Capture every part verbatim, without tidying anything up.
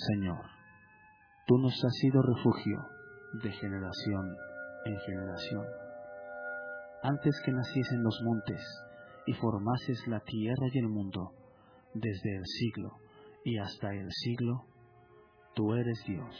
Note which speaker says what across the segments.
Speaker 1: Señor, tú nos has sido refugio de generación en generación. Antes que naciesen los montes y formases la tierra y el mundo, desde el siglo y hasta el siglo, tú eres Dios.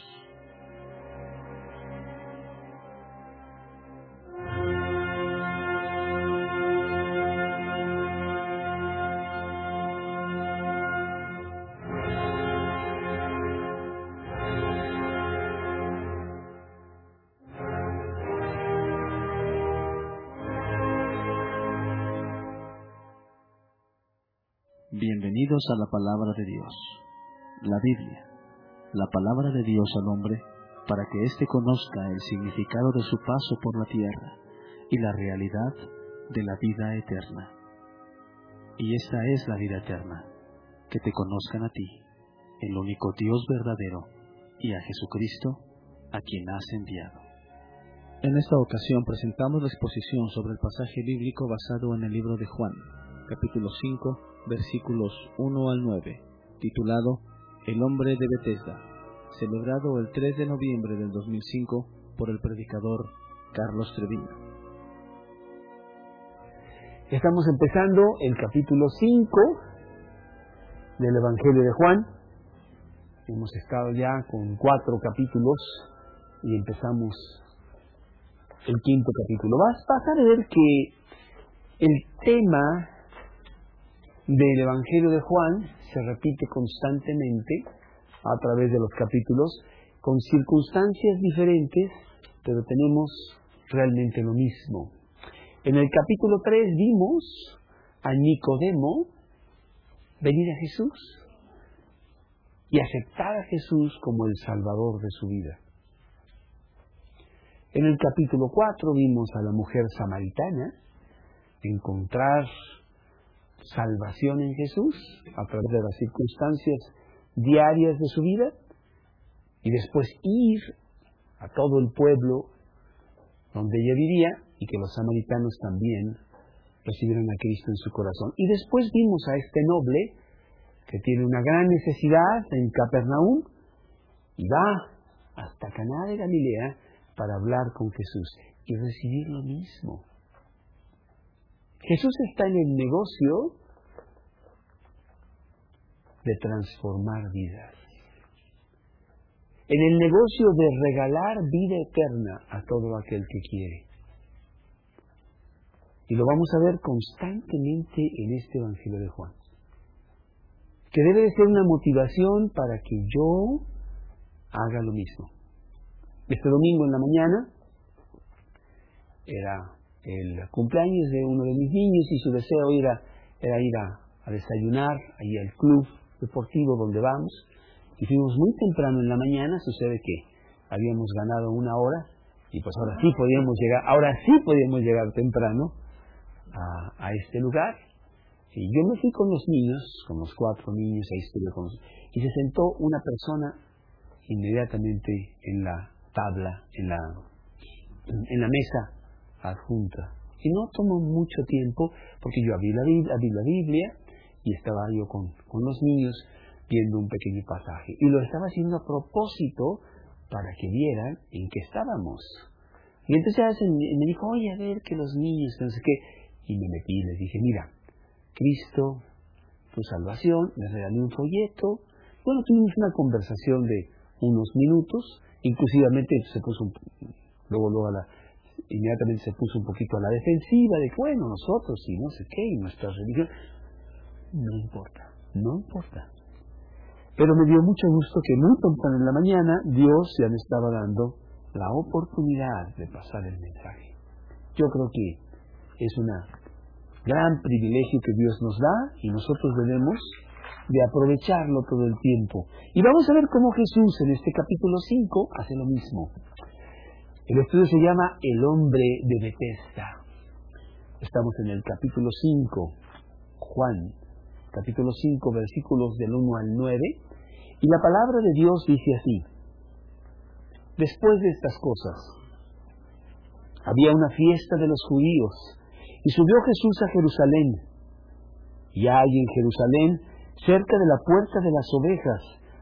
Speaker 1: Bienvenidos a la Palabra de Dios, la Biblia, la Palabra de Dios al hombre, para que éste conozca el significado de su paso por la tierra y la realidad de la vida eterna. Y esta es la vida eterna, que te conozcan a ti, el único Dios verdadero, y a Jesucristo, a quien has enviado. En esta ocasión presentamos la exposición sobre el pasaje bíblico basado en el libro de Juan, capítulo cinco, versículos uno al nueve, titulado El hombre de Betesda, celebrado el tres de noviembre del dos mil cinco por el predicador Carlos Treviño.
Speaker 2: Estamos empezando el capítulo cinco del Evangelio de Juan. Hemos estado ya con cuatro capítulos y empezamos el quinto capítulo. Vas, vas a ver que el tema del Evangelio de Juan se repite constantemente a través de los capítulos, con circunstancias diferentes, pero tenemos realmente lo mismo. En el capítulo tres vimos a Nicodemo venir a Jesús y aceptar a Jesús como el Salvador de su vida. En el capítulo cuatro vimos a la mujer samaritana encontrar salvación en Jesús a través de las circunstancias diarias de su vida y después ir a todo el pueblo donde ella vivía y que los samaritanos también recibieron a Cristo en su corazón. Y después vimos a este noble que tiene una gran necesidad en Capernaum y va hasta Caná de Galilea para hablar con Jesús y recibir lo mismo. Jesús está en el negocio de transformar vidas, en el negocio de regalar vida eterna a todo aquel que quiere. Y lo vamos a ver constantemente en este Evangelio de Juan, que debe de ser una motivación para que yo haga lo mismo. Este domingo en la mañana era el cumpleaños de uno de mis niños y su deseo era, era ir a, a desayunar ahí al club deportivo donde vamos, y fuimos muy temprano en la mañana. Sucede que habíamos ganado una hora y pues ahora sí podíamos llegar, ahora sí podíamos llegar temprano a, a este lugar. Y yo me fui con los niños, con los cuatro niños, ahí estuve con los, y se sentó una persona inmediatamente en la tabla, en la, en la mesa adjunta. Y no tomó mucho tiempo, porque yo abrí la Biblia, abrí la Biblia y estaba yo con, con los niños viendo un pequeño pasaje. Y lo estaba haciendo a propósito para que vieran en qué estábamos. Y entonces me dijo, oye, a ver, que los niños, no sé qué. Y me metí y les dije, mira, Cristo, tu salvación, me regalé un folleto. Bueno, tuvimos una conversación de unos minutos, inclusivamente se puso, un, luego, luego a la, inmediatamente se puso un poquito a la defensiva de que, bueno, nosotros y no sé qué, y nuestra religión. No importa, no importa. Pero me dio mucho gusto que muy temprano en la mañana Dios ya me estaba dando la oportunidad de pasar el mensaje. Yo creo que es un gran privilegio que Dios nos da y nosotros debemos de aprovecharlo todo el tiempo. Y vamos a ver cómo Jesús en este capítulo cinco hace lo mismo. El estudio se llama El hombre de Betesda. Estamos en el capítulo cinco, Juan, capítulo cinco, versículos del uno al nueve, y la palabra de Dios dice así: después de estas cosas, había una fiesta de los judíos, y subió Jesús a Jerusalén. Y hay en Jerusalén, cerca de la puerta de las ovejas,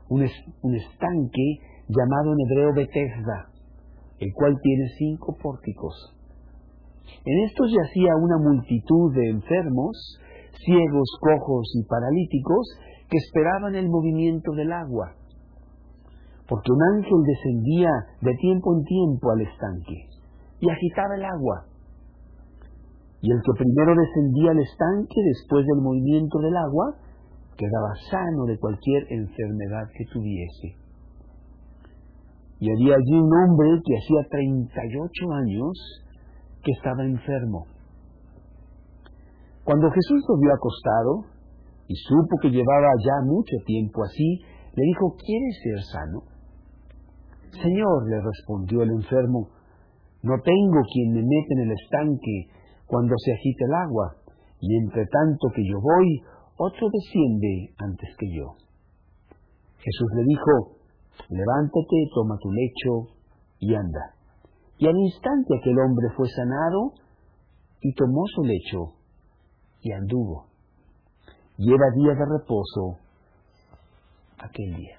Speaker 2: un, es, un estanque llamado en hebreo Betesda, el cual tiene cinco pórticos. En estos yacía una multitud de enfermos, ciegos, cojos y paralíticos que esperaban el movimiento del agua, porque un ángel descendía de tiempo en tiempo al estanque y agitaba el agua. Y el que primero descendía al estanque después del movimiento del agua quedaba sano de cualquier enfermedad que tuviese. Y había allí un hombre que hacía treinta y ocho años que estaba enfermo. Cuando Jesús lo vio acostado y supo que llevaba ya mucho tiempo así, le dijo: ¿quieres ser sano? Señor, le respondió el enfermo, no tengo quien me meta en el estanque cuando se agite el agua, y entre tanto que yo voy, otro desciende antes que yo. Jesús le dijo: levántate, toma tu lecho y anda. Y al instante aquel hombre fue sanado y tomó su lecho y anduvo. Y era día de reposo aquel día.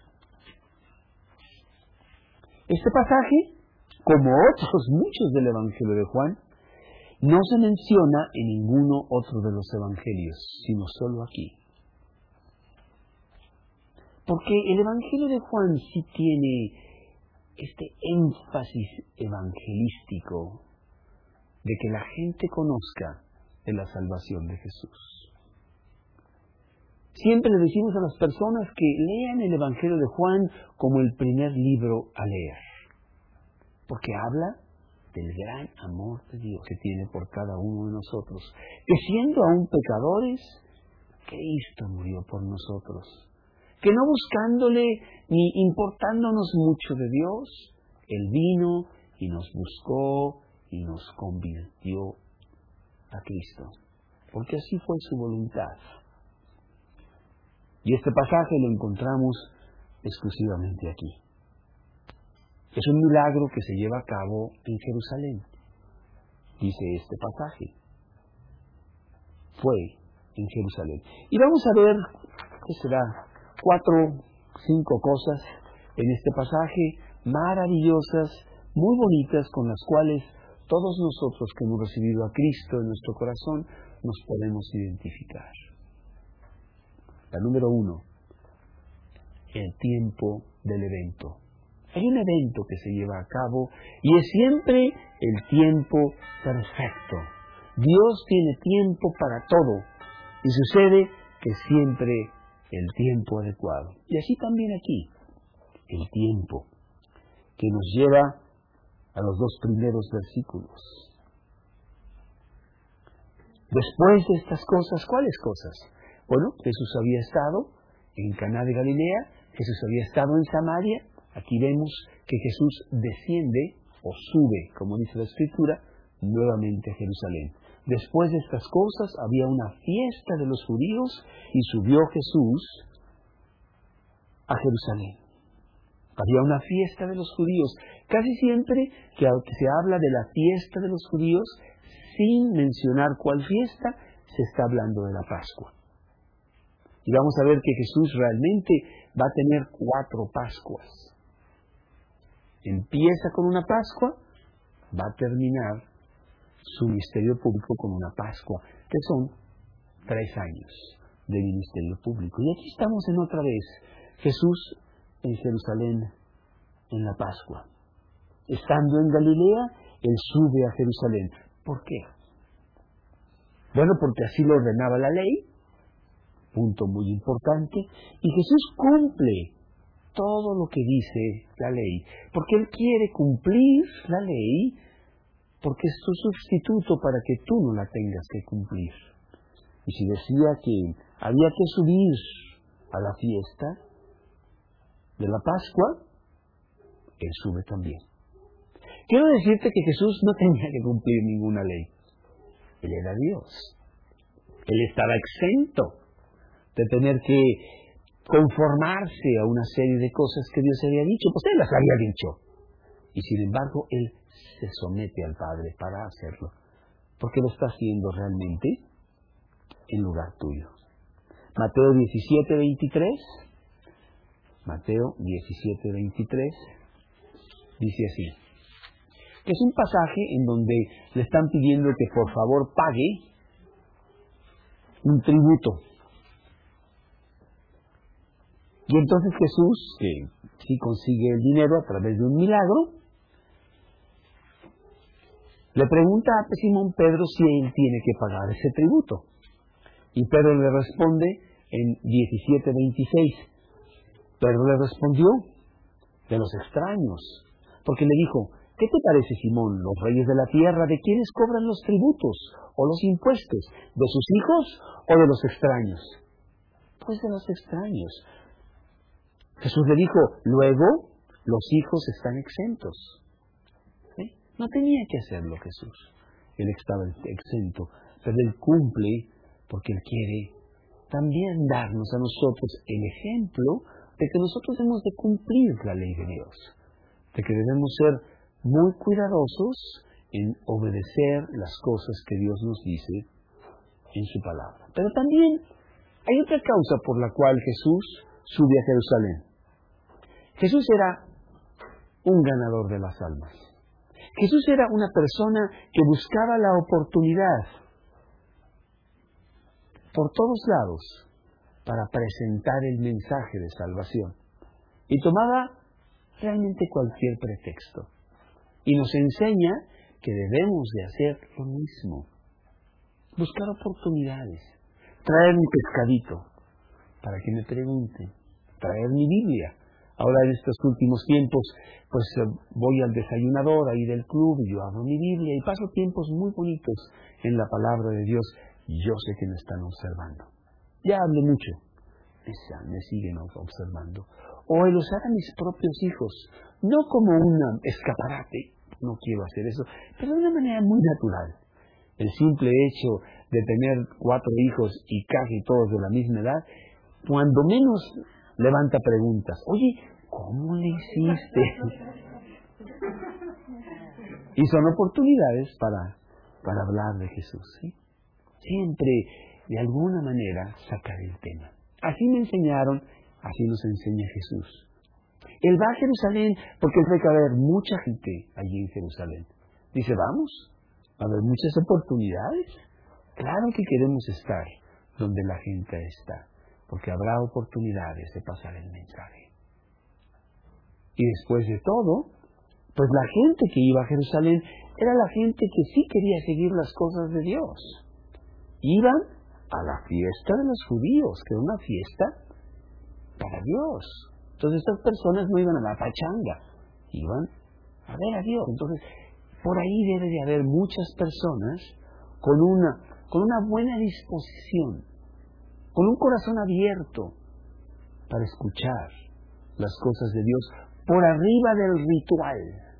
Speaker 2: Este pasaje, como otros muchos del Evangelio de Juan, no se menciona en ninguno otro de los evangelios, sino solo aquí. Porque el Evangelio de Juan sí tiene este énfasis evangelístico de que la gente conozca de la salvación de Jesús. Siempre le decimos a las personas que lean el Evangelio de Juan como el primer libro a leer, porque habla del gran amor de Dios que tiene por cada uno de nosotros, que siendo aún pecadores, Cristo murió por nosotros, que no buscándole ni importándonos mucho de Dios, Él vino y nos buscó y nos convirtió a Cristo, porque así fue su voluntad. Y este pasaje lo encontramos exclusivamente aquí. Es un milagro que se lleva a cabo en Jerusalén, dice este pasaje. Fue en Jerusalén. Y vamos a ver, ¿qué será? Cuatro, cinco cosas en este pasaje maravillosas, muy bonitas, con las cuales todos nosotros que hemos recibido a Cristo en nuestro corazón nos podemos identificar. La número uno, el tiempo del evento. Hay un evento que se lleva a cabo y es siempre el tiempo perfecto. Dios tiene tiempo para todo y sucede que siempre el tiempo adecuado. Y así también aquí, el tiempo que nos lleva a los dos primeros versículos. Después de estas cosas, ¿cuáles cosas? Bueno, Jesús había estado en Caná de Galilea, Jesús había estado en Samaria. Aquí vemos que Jesús desciende o sube, como dice la Escritura, nuevamente a Jerusalén. Después de estas cosas había una fiesta de los judíos y subió Jesús a Jerusalén. Había una fiesta de los judíos. Casi siempre que se habla de la fiesta de los judíos, sin mencionar cuál fiesta, se está hablando de la Pascua. Y vamos a ver que Jesús realmente va a tener cuatro Pascuas. Empieza con una Pascua, va a terminar su ministerio público con una Pascua, que son tres años de ministerio público. Y aquí estamos en otra vez, Jesús en Jerusalén en la Pascua. Estando en Galilea, Él sube a Jerusalén. ¿Por qué? Bueno, porque así lo ordenaba la ley, punto muy importante, y Jesús cumple todo lo que dice la ley, porque Él quiere cumplir la ley, porque es tu sustituto para que tú no la tengas que cumplir. Y si decía que había que subir a la fiesta de la Pascua, Él sube también. Quiero decirte que Jesús no tenía que cumplir ninguna ley. Él era Dios. Él estaba exento de tener que conformarse a una serie de cosas que Dios había dicho, pues Él las había dicho. Y sin embargo, Él se somete al Padre para hacerlo, porque lo está haciendo realmente en lugar tuyo. Mateo diecisiete, veintitrés. Mateo diecisiete veintitrés, dice así, que es un pasaje en donde le están pidiendo que por favor pague un tributo. Y entonces Jesús, que sí consigue el dinero a través de un milagro, le pregunta a Simón Pedro si él tiene que pagar ese tributo. Y Pedro le responde en diecisiete veintiséis. Pedro le respondió, de los extraños, porque le dijo, ¿qué te parece, Simón? ¿Los reyes de la tierra de quiénes cobran los tributos o los impuestos? ¿De sus hijos o de los extraños? Pues de los extraños. Jesús le dijo, luego los hijos están exentos. ¿Sí? No tenía que hacerlo Jesús. Él estaba exento, pero Él cumple porque Él quiere también darnos a nosotros el ejemplo de que nosotros hemos de cumplir la ley de Dios, de que debemos ser muy cuidadosos en obedecer las cosas que Dios nos dice en su palabra. Pero también hay otra causa por la cual Jesús sube a Jerusalén. Jesús era un ganador de las almas. Jesús era una persona que buscaba la oportunidad por todos lados para presentar el mensaje de salvación. Y tomaba realmente cualquier pretexto. Y nos enseña que debemos de hacer lo mismo. Buscar oportunidades. Traer mi pescadito para que me pregunten. Traer mi Biblia. Ahora en estos últimos tiempos, pues voy al desayunador ahí del club y yo abro mi Biblia y paso tiempos muy bonitos en la palabra de Dios. Y yo sé que me están observando. Ya hablé mucho. Me, me siguen observando. O el usar a mis propios hijos, no como un escaparate, no quiero hacer eso, pero de una manera muy natural. El simple hecho de tener cuatro hijos y casi todos de la misma edad, cuando menos levanta preguntas. Oye, ¿cómo le hiciste? Y son oportunidades para, para hablar de Jesús, ¿sí? Siempre, de alguna manera, sacar el tema. Así me enseñaron, así nos enseña Jesús. Él va a Jerusalén porque él ve que va a haber mucha gente allí en Jerusalén. Dice, vamos, va a haber muchas oportunidades. Claro que queremos estar donde la gente está, porque habrá oportunidades de pasar el mensaje. Y después de todo, pues la gente que iba a Jerusalén era la gente que sí quería seguir las cosas de Dios. Iban a la fiesta de los judíos, que era una fiesta para Dios. Entonces estas personas no iban a la pachanga, iban a ver a Dios. Entonces, por ahí debe de haber muchas personas con una, con una buena disposición, con un corazón abierto para escuchar las cosas de Dios por arriba del ritual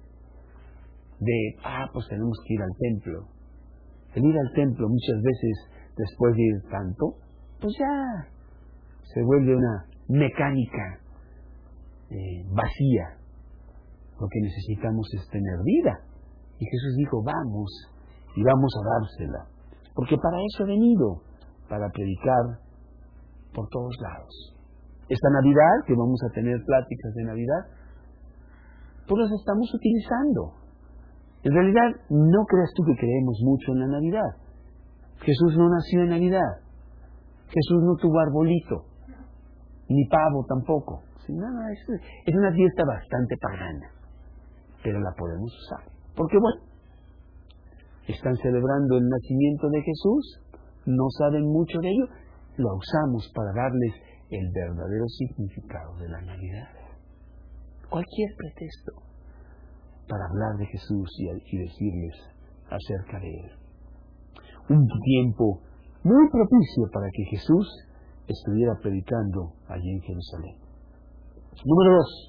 Speaker 2: de, ah, pues tenemos que ir al templo. El ir al templo muchas veces, después de ir tanto, pues ya se vuelve una mecánica eh, vacía. Lo que necesitamos es tener vida. Y Jesús dijo, vamos, y vamos a dársela. Porque para eso he venido, para predicar por todos lados. Esta Navidad, que vamos a tener pláticas de Navidad, pues las estamos utilizando. En realidad, no creas tú que creemos mucho en la Navidad. Jesús no nació en Navidad. Jesús no tuvo arbolito, ni pavo tampoco. No, no, es, es una fiesta bastante pagana, pero la podemos usar. Porque bueno, están celebrando el nacimiento de Jesús, no saben mucho de ello, lo usamos para darles el verdadero significado de la Navidad. Cualquier pretexto para hablar de Jesús y, y decirles acerca de Él. Un tiempo muy propicio para que Jesús estuviera predicando allí en Jerusalén. Número dos,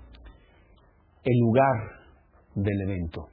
Speaker 2: el lugar del evento.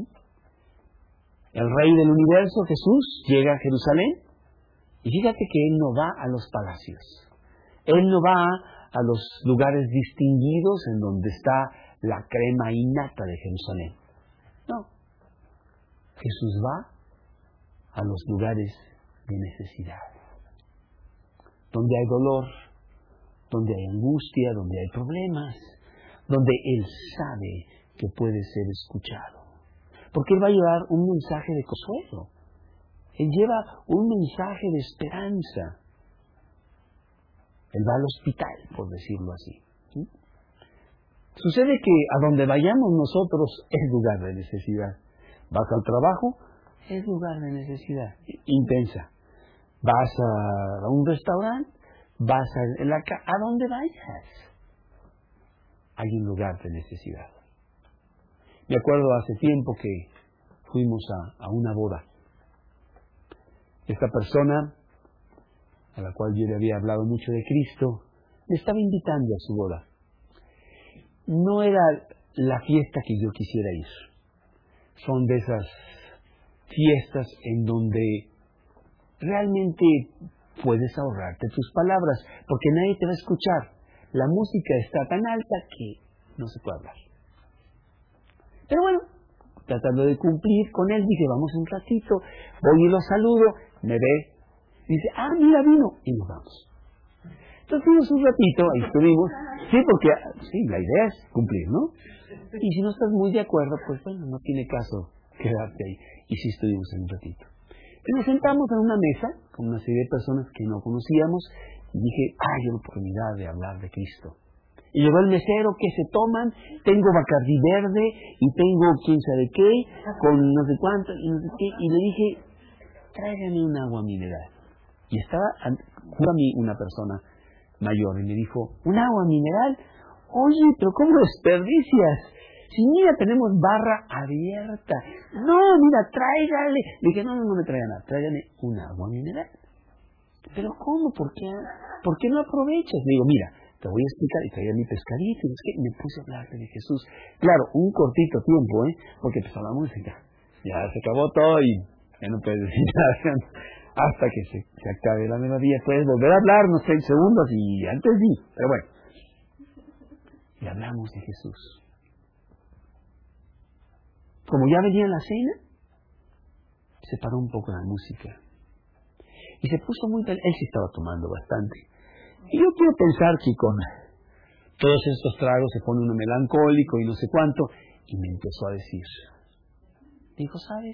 Speaker 2: El Rey del Universo, Jesús, llega a Jerusalén y fíjate que Él no va a los palacios. Él no va a los lugares distinguidos en donde está la crema innata de Jerusalén. No. Jesús va a los lugares de necesidad, donde hay dolor, donde hay angustia, donde hay problemas, donde Él sabe que puede ser escuchado. Porque Él va a llevar un mensaje de consuelo. Él lleva un mensaje de esperanza. Él va al hospital, por decirlo así. ¿Sí? Sucede que a donde vayamos nosotros es lugar de necesidad. Vas al trabajo, es lugar de necesidad intensa. Vas a un restaurante, vas a la ca- a donde vayas, hay un lugar de necesidad. Me acuerdo hace tiempo que fuimos a, a una boda. Esta persona, a la cual yo le había hablado mucho de Cristo, me estaba invitando a su boda. No era la fiesta que yo quisiera ir. Son de esas fiestas en donde realmente puedes ahorrarte tus palabras, porque nadie te va a escuchar. La música está tan alta que no se puede hablar. Pero bueno, tratando de cumplir con él, dije, vamos un ratito, voy y lo saludo, me ve, dice, ah, mira, vino, y nos vamos. Entonces fuimos un ratito, ahí estuvimos, sí, porque, sí, la idea es cumplir, ¿no? Y si no estás muy de acuerdo, pues bueno, no tiene caso quedarte ahí. Y sí estuvimos en un ratito. Y nos sentamos en una mesa con una serie de personas que no conocíamos y dije, hay una oportunidad de hablar de Cristo. Y llegó el mesero, ¿qué se toman? Tengo Bacardí verde y tengo quién sabe qué, con no sé cuánto y no sé qué. Y le dije, tráigame un agua mineral. Y estaba junto a mí una persona mayor y me dijo, ¿un agua mineral? Oye, pero ¿cómo desperdicias? Si mira, tenemos barra abierta. No, mira, tráigale. Le dije, no, no, no me traiga nada, tráigame un agua mineral. ¿Pero cómo? ¿Por qué, ¿Por qué no aprovechas? Le digo, mira, te voy a explicar, y traía mi pescadito, y es que me puse a hablarle de Jesús. Claro, un cortito tiempo, ¿eh? Porque empezó la música. Ya se acabó todo y ya no puedes decir nada. Hasta que se, se acabe la melodía, puedes volver a hablar, no sé, en segundos, y antes sí, pero bueno. Y hablamos de Jesús. Como ya venía la cena, se paró un poco la música. Y se puso muy... Él sí estaba tomando bastante. Y yo quiero pensar que con todos estos tragos se pone uno melancólico y no sé cuánto. Y me empezó a decir, dijo, ¿sabes?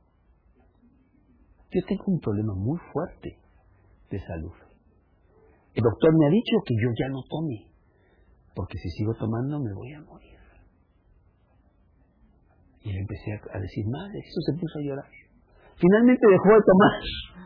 Speaker 2: Yo tengo un problema muy fuerte de salud. El doctor me ha dicho que yo ya no tome, porque si sigo tomando me voy a morir. Y le empecé a decir, madre, eso se puso a llorar. Finalmente dejó de tomar.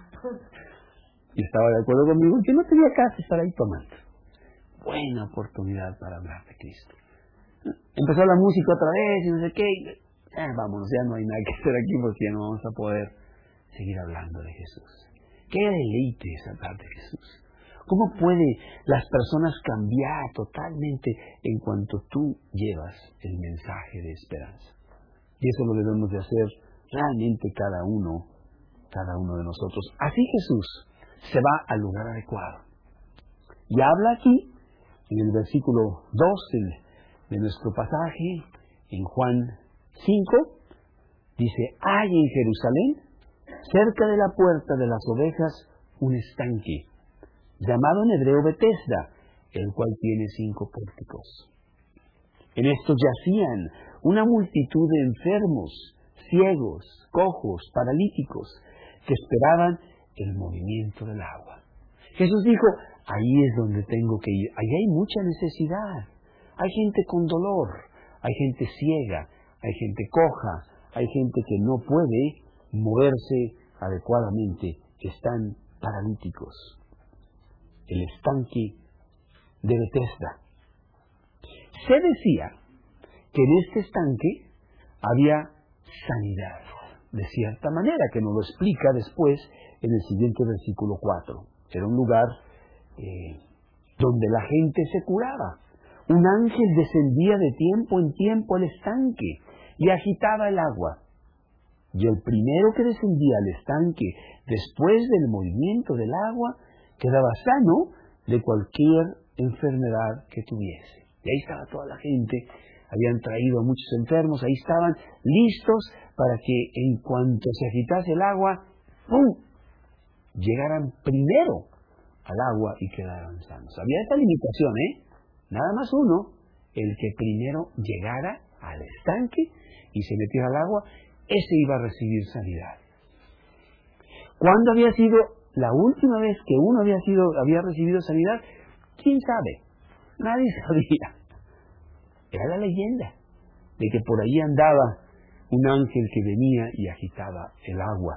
Speaker 2: Y estaba de acuerdo conmigo que no tenía caso estar ahí tomando. Buena oportunidad para hablar de Cristo. Empezó la música otra vez y no sé qué. Eh, vámonos, ya no hay nada que hacer aquí porque ya no vamos a poder seguir hablando de Jesús. Qué deleite es hablar de Jesús. ¿Cómo puede las personas cambiar totalmente en cuanto tú llevas el mensaje de esperanza? Y eso lo debemos de hacer realmente cada uno, cada uno de nosotros. Así Jesús se va al lugar adecuado. Y habla aquí, en el versículo dos de, de nuestro pasaje, en Juan cinco, dice, hay en Jerusalén, cerca de la puerta de las ovejas, un estanque, llamado en hebreo Betesda, el cual tiene cinco pórticos. En estos yacían una multitud de enfermos, ciegos, cojos, paralíticos, que esperaban el movimiento del agua. Jesús dijo, ahí es donde tengo que ir. Ahí hay mucha necesidad. Hay gente con dolor, hay gente ciega, hay gente coja, hay gente que no puede moverse adecuadamente, que están paralíticos. El estanque de Betesda. Se decía que en este estanque había sanidad, de cierta manera, que nos lo explica después en el siguiente versículo cuatro. Era un lugar eh, donde la gente se curaba. Un ángel descendía de tiempo en tiempo al estanque y agitaba el agua. Y el primero que descendía al estanque después del movimiento del agua quedaba sano de cualquier enfermedad que tuviese. Y ahí estaba toda la gente, habían traído a muchos enfermos, ahí estaban listos para que en cuanto se agitase el agua, ¡pum!, llegaran primero al agua y quedaran sanos. Había esta limitación, ¿eh? Nada más uno, el que primero llegara al estanque y se metiera al agua, ese iba a recibir sanidad. ¿Cuándo había sido la última vez que uno había sido, había recibido sanidad? ¿Quién sabe? Nadie sabía. Era la leyenda de que por ahí andaba un ángel que venía y agitaba el agua.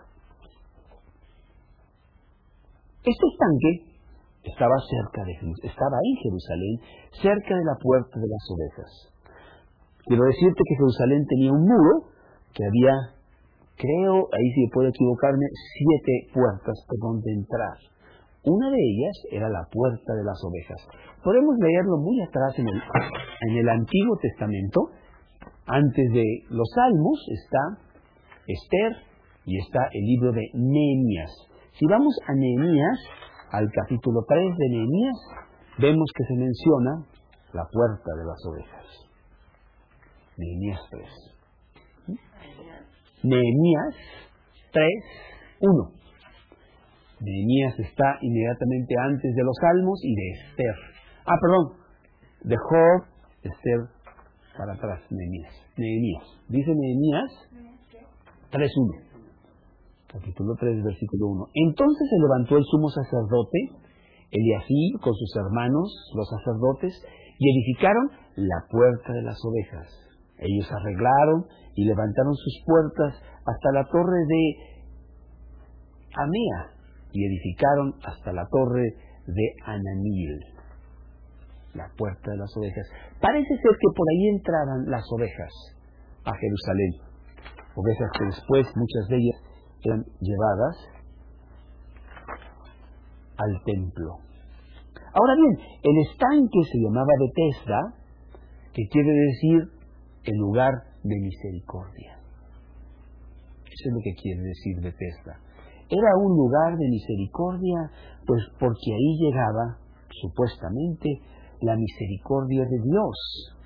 Speaker 2: Este estanque estaba cerca de Jerusalén, estaba en Jerusalén, cerca de la puerta de las ovejas. Quiero decirte que Jerusalén tenía un muro que había, creo, ahí si puedo equivocarme, siete puertas por donde entrar. Una de ellas era la puerta de las ovejas. Podemos leerlo muy atrás en el, en el Antiguo Testamento. Antes de los Salmos está Esther y está el libro de Nehemías. Si vamos a Nehemías, al capítulo tres de Nehemías, vemos que se menciona la puerta de las ovejas. Nehemías tres. Nehemías tres, uno. Nehemías está inmediatamente antes de los Salmos y de Esther. Ah, perdón, de Job, Esther, para atrás, Nehemías. Nehemías. Dice Nehemías tres, uno. Capítulo tres, versículo uno. Entonces se levantó el sumo sacerdote, Eliasib, con sus hermanos, los sacerdotes, y edificaron la puerta de las ovejas. Ellos arreglaron y levantaron sus puertas hasta la torre de Amea, y edificaron hasta la torre de Ananil, la puerta de las ovejas. Parece ser que por ahí entraban las ovejas a Jerusalén. Ovejas que después, muchas de ellas, eran llevadas al templo. Ahora bien, el estanque se llamaba Betesda, que quiere decir el lugar de misericordia. Eso es lo que quiere decir Betesda. Era un lugar de misericordia, pues porque ahí llegaba, supuestamente, la misericordia de Dios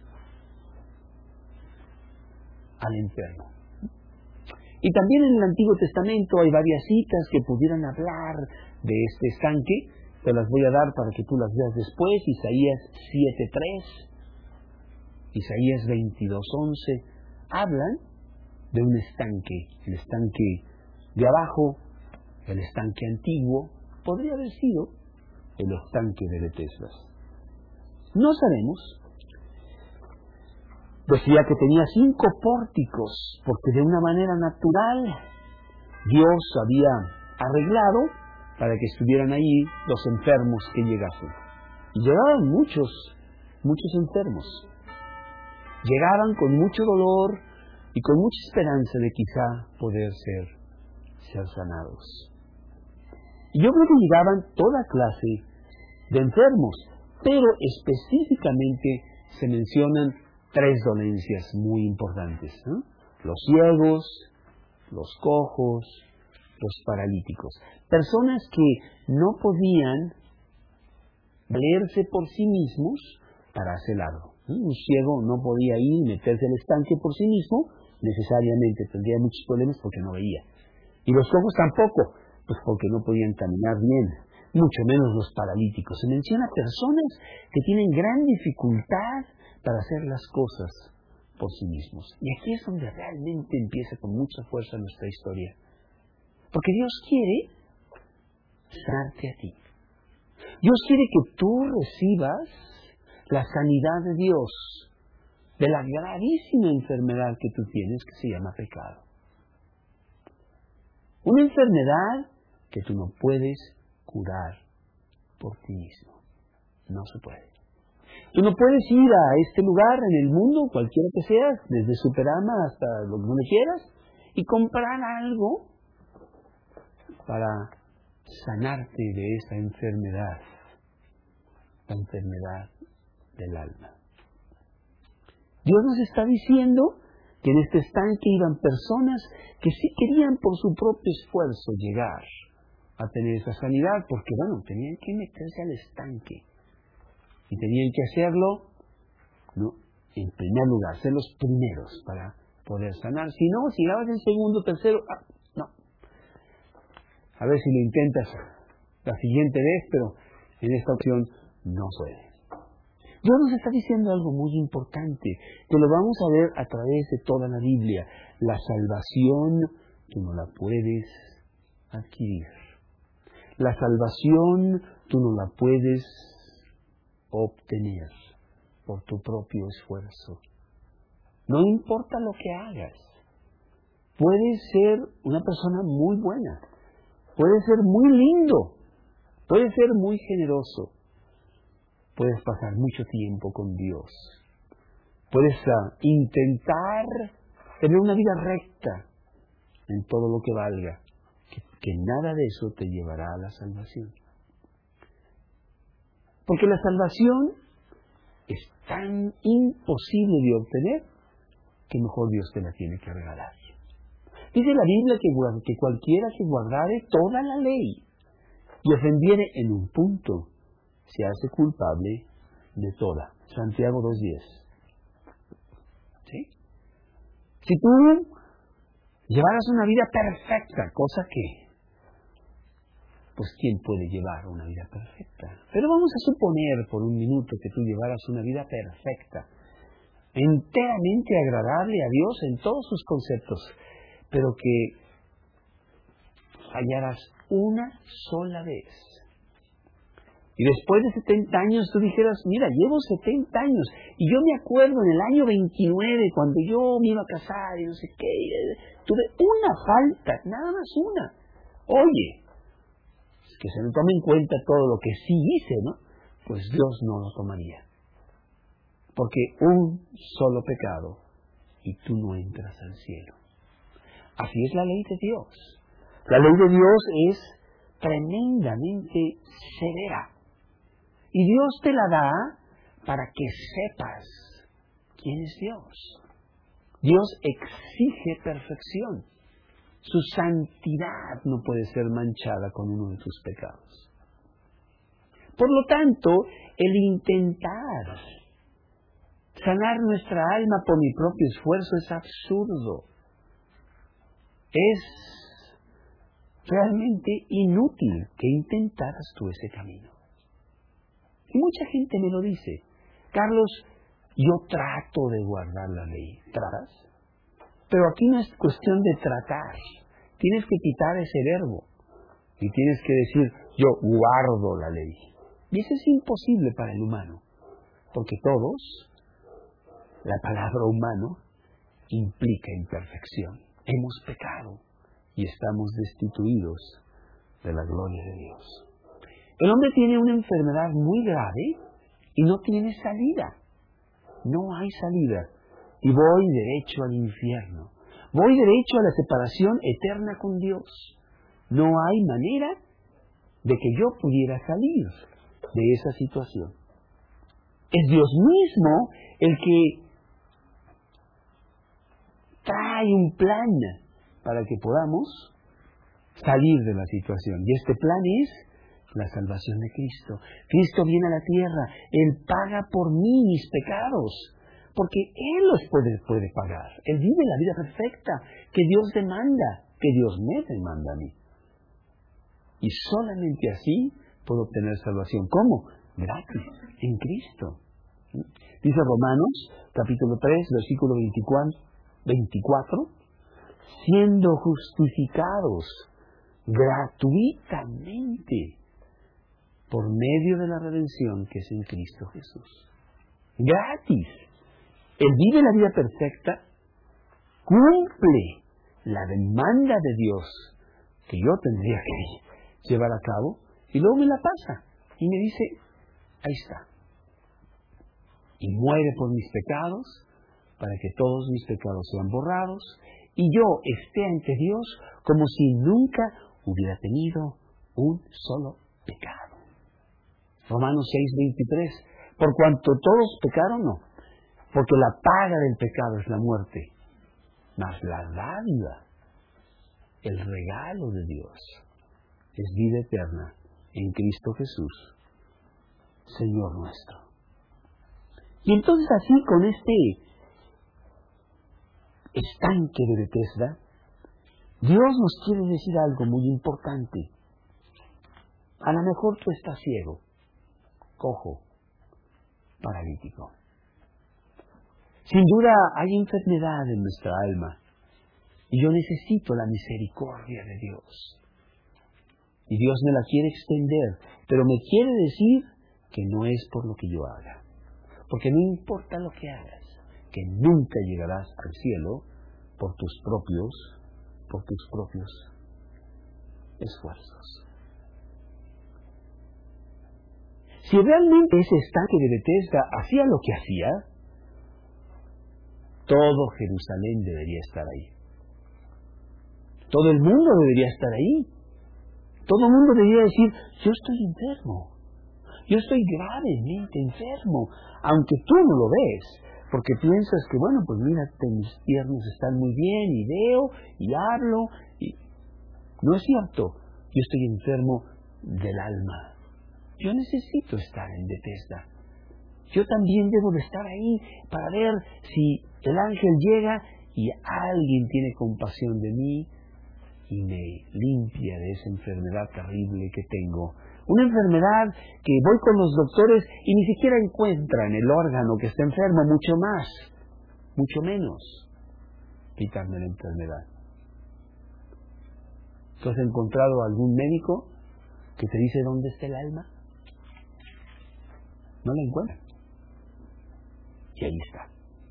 Speaker 2: al enfermo. Y también en el Antiguo Testamento hay varias citas que pudieran hablar de este estanque. Te las voy a dar para que tú las veas después. Isaías siete tres, Isaías veintidós once, hablan de un estanque, el estanque de abajo, el estanque antiguo, podría haber sido el estanque de Betesda. No sabemos. Decía que tenía cinco pórticos, porque de una manera natural Dios había arreglado para que estuvieran ahí los enfermos que llegasen. Y llegaban muchos, muchos enfermos. Llegaban con mucho dolor y con mucha esperanza de quizá poder ser, ser sanados. Y yo creo que llegaban toda clase de enfermos, pero específicamente se mencionan tres dolencias muy importantes, ¿no? Los ciegos, los cojos, los paralíticos. Personas que no podían valerse por sí mismos para hacer algo. ¿no? Un ciego no podía ir y meterse al estanque por sí mismo, necesariamente tendría muchos problemas porque no veía. Y los cojos tampoco, pues porque no podían caminar bien, mucho menos los paralíticos. Se menciona personas que tienen gran dificultad para hacer las cosas por sí mismos. Y aquí es donde realmente empieza con mucha fuerza nuestra historia. Porque Dios quiere sanarte a ti. Dios quiere que tú recibas la sanidad de Dios de la gravísima enfermedad que tú tienes, que se llama pecado. Una enfermedad que tú no puedes curar por ti mismo. No se puede. Tú no puedes ir a este lugar en el mundo, cualquiera que sea, desde Superama hasta lo que donde quieras, y comprar algo para sanarte de esta enfermedad, la enfermedad del alma. Dios nos está diciendo que en este estanque iban personas que sí querían por su propio esfuerzo llegar a tener esa sanidad, porque bueno, tenían que meterse al estanque. Y tenían que hacerlo, ¿no? En primer lugar, ser los primeros para poder sanar. Si no, si llegabas en segundo, tercero, ah, no. A ver si lo intentas la siguiente vez, pero En esta opción no puede. Dios nos está diciendo algo muy importante, que lo vamos a ver a través de toda la Biblia. La salvación tú no la puedes adquirir. La salvación tú no la puedes obtener por tu propio esfuerzo. No importa lo que hagas. Puedes ser una persona muy buena. Puedes ser muy lindo. Puedes ser muy generoso. Puedes pasar mucho tiempo con Dios. Puedes uh, intentar tener una vida recta en todo lo que valga. Que, que nada de eso te llevará a la salvación. Porque la salvación es tan imposible de obtener que mejor Dios te la tiene que regalar. Dice la Biblia que, que cualquiera que guardare toda la ley y ofendiere en un punto, se hace culpable de toda. Santiago dos diez. ¿Sí? Si tú llevaras una vida perfecta, cosa que, pues ¿quién puede llevar una vida perfecta? Pero vamos a suponer por un minuto que tú llevaras una vida perfecta, enteramente agradable a Dios en todos sus conceptos, pero que fallaras una sola vez. Y después de setenta años tú dijeras, mira, llevo setenta años, y yo me acuerdo en el año veintinueve, cuando yo me iba a casar y no sé qué, tuve una falta, nada más una. Oye, que se me tome en cuenta todo lo que sí hice, ¿no? Pues Dios no lo tomaría. Porque un solo pecado y tú no entras al cielo. Así es la ley de Dios. La ley de Dios es tremendamente severa. Y Dios te la da para que sepas quién es Dios. Dios exige perfección. Su santidad no puede ser manchada con uno de tus pecados. Por lo tanto, el intentar sanar nuestra alma por mi propio esfuerzo es absurdo. Es realmente inútil que intentaras tú ese camino. Y mucha gente me lo dice. Carlos, yo trato de guardar la ley. ¿Tratas? Pero aquí no es cuestión de tratar. Tienes que quitar ese verbo. Y tienes que decir, yo guardo la ley. Y eso es imposible para el humano. Porque todos, la palabra humano, implica imperfección. Hemos pecado y estamos destituidos de la gloria de Dios. El hombre tiene una enfermedad muy grave y no tiene salida. No hay salida. Y voy derecho al infierno. Voy derecho a la separación eterna con Dios. No hay manera de que yo pudiera salir de esa situación. Es Dios mismo el que trae un plan para que podamos salir de la situación. Y este plan es la salvación de Cristo. Cristo viene a la tierra. Él paga por mí mis pecados. Porque Él los puede, puede pagar. Él vive la vida perfecta que Dios demanda, que Dios me demanda a mí. Y solamente así puedo obtener salvación. ¿Cómo? Gratis, en Cristo. Dice Romanos, capítulo tres, versículo veinticuatro, siendo justificados gratuitamente por medio de la redención que es en Cristo Jesús. Gratis. Él vive la vida perfecta, cumple la demanda de Dios que yo tendría que llevar a cabo, y luego me la pasa y me dice, ahí está. Y muere por mis pecados, para que todos mis pecados sean borrados, y yo esté ante Dios como si nunca hubiera tenido un solo pecado. Romanos seis veintitrés, por cuanto todos pecaron, no. Porque la paga del pecado es la muerte, mas la dádiva, el regalo de Dios, es vida eterna en Cristo Jesús, Señor nuestro. Y entonces así, con este estanque de Bethesda, Dios nos quiere decir algo muy importante. A lo mejor tú estás ciego, cojo, paralítico. Sin duda hay enfermedad en nuestra alma y yo necesito la misericordia de Dios. Y Dios me la quiere extender, pero me quiere decir que no es por lo que yo haga. Porque no importa lo que hagas, que nunca llegarás al cielo por tus propios, por tus propios esfuerzos. Si realmente ese estanque de Betesda hacía lo que hacía, todo Jerusalén debería estar ahí. Todo el mundo debería estar ahí. Todo el mundo debería decir, yo estoy enfermo. Yo estoy gravemente enfermo, aunque tú no lo ves, porque piensas que, bueno, pues mira, mis piernas están muy bien, y veo, y hablo, y... No es cierto, yo estoy enfermo del alma. Yo necesito estar en Betesda. Yo también debo de estar ahí para ver si el ángel llega y alguien tiene compasión de mí y me limpia de esa enfermedad terrible que tengo. Una enfermedad que voy con los doctores y ni siquiera encuentran el órgano que está enfermo, mucho más, mucho menos quitarme la enfermedad. ¿Tú has encontrado algún médico que te dice dónde está el alma? No la encuentran. Y ahí está.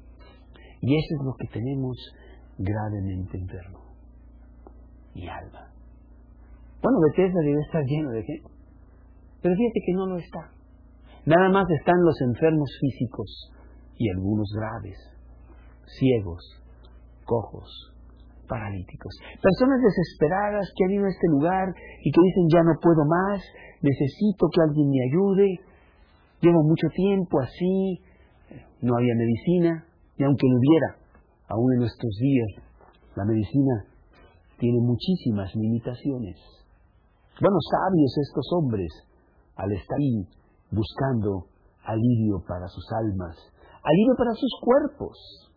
Speaker 2: Y eso es lo que tenemos gravemente enfermo. Mi alma. Bueno, Betesda debe estar lleno de gente. Pero fíjate que no lo está. Nada más están los enfermos físicos y algunos graves, ciegos, cojos, paralíticos. Personas desesperadas que han ido a este lugar y que dicen ya no puedo más, necesito que alguien me ayude, llevo mucho tiempo así, no había medicina, y aunque lo hubiera, aún en nuestros días, la medicina tiene muchísimas limitaciones. Bueno, sabios estos hombres, al estar ahí buscando alivio para sus almas, alivio para sus cuerpos.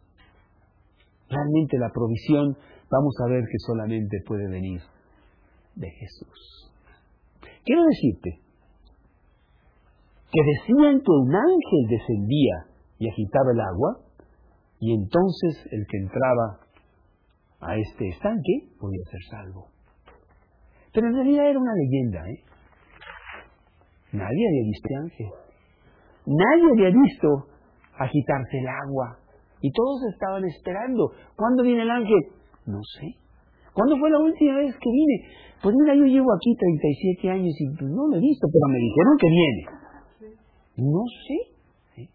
Speaker 2: Realmente la provisión, vamos a ver que solamente puede venir de Jesús. Quiero decirte que decían que un ángel descendía y agitaba el agua, y entonces el que entraba a este estanque podía ser salvo. Pero en realidad era una leyenda, ¿eh? Nadie había visto el ángel. Nadie había visto agitarse el agua. Y todos estaban esperando. ¿Cuándo viene el ángel? No sé. ¿Cuándo fue la última vez que vine? Pues mira, yo llevo aquí treinta y siete años y no lo he visto, pero me dijeron que viene. No sé. ¿Eh?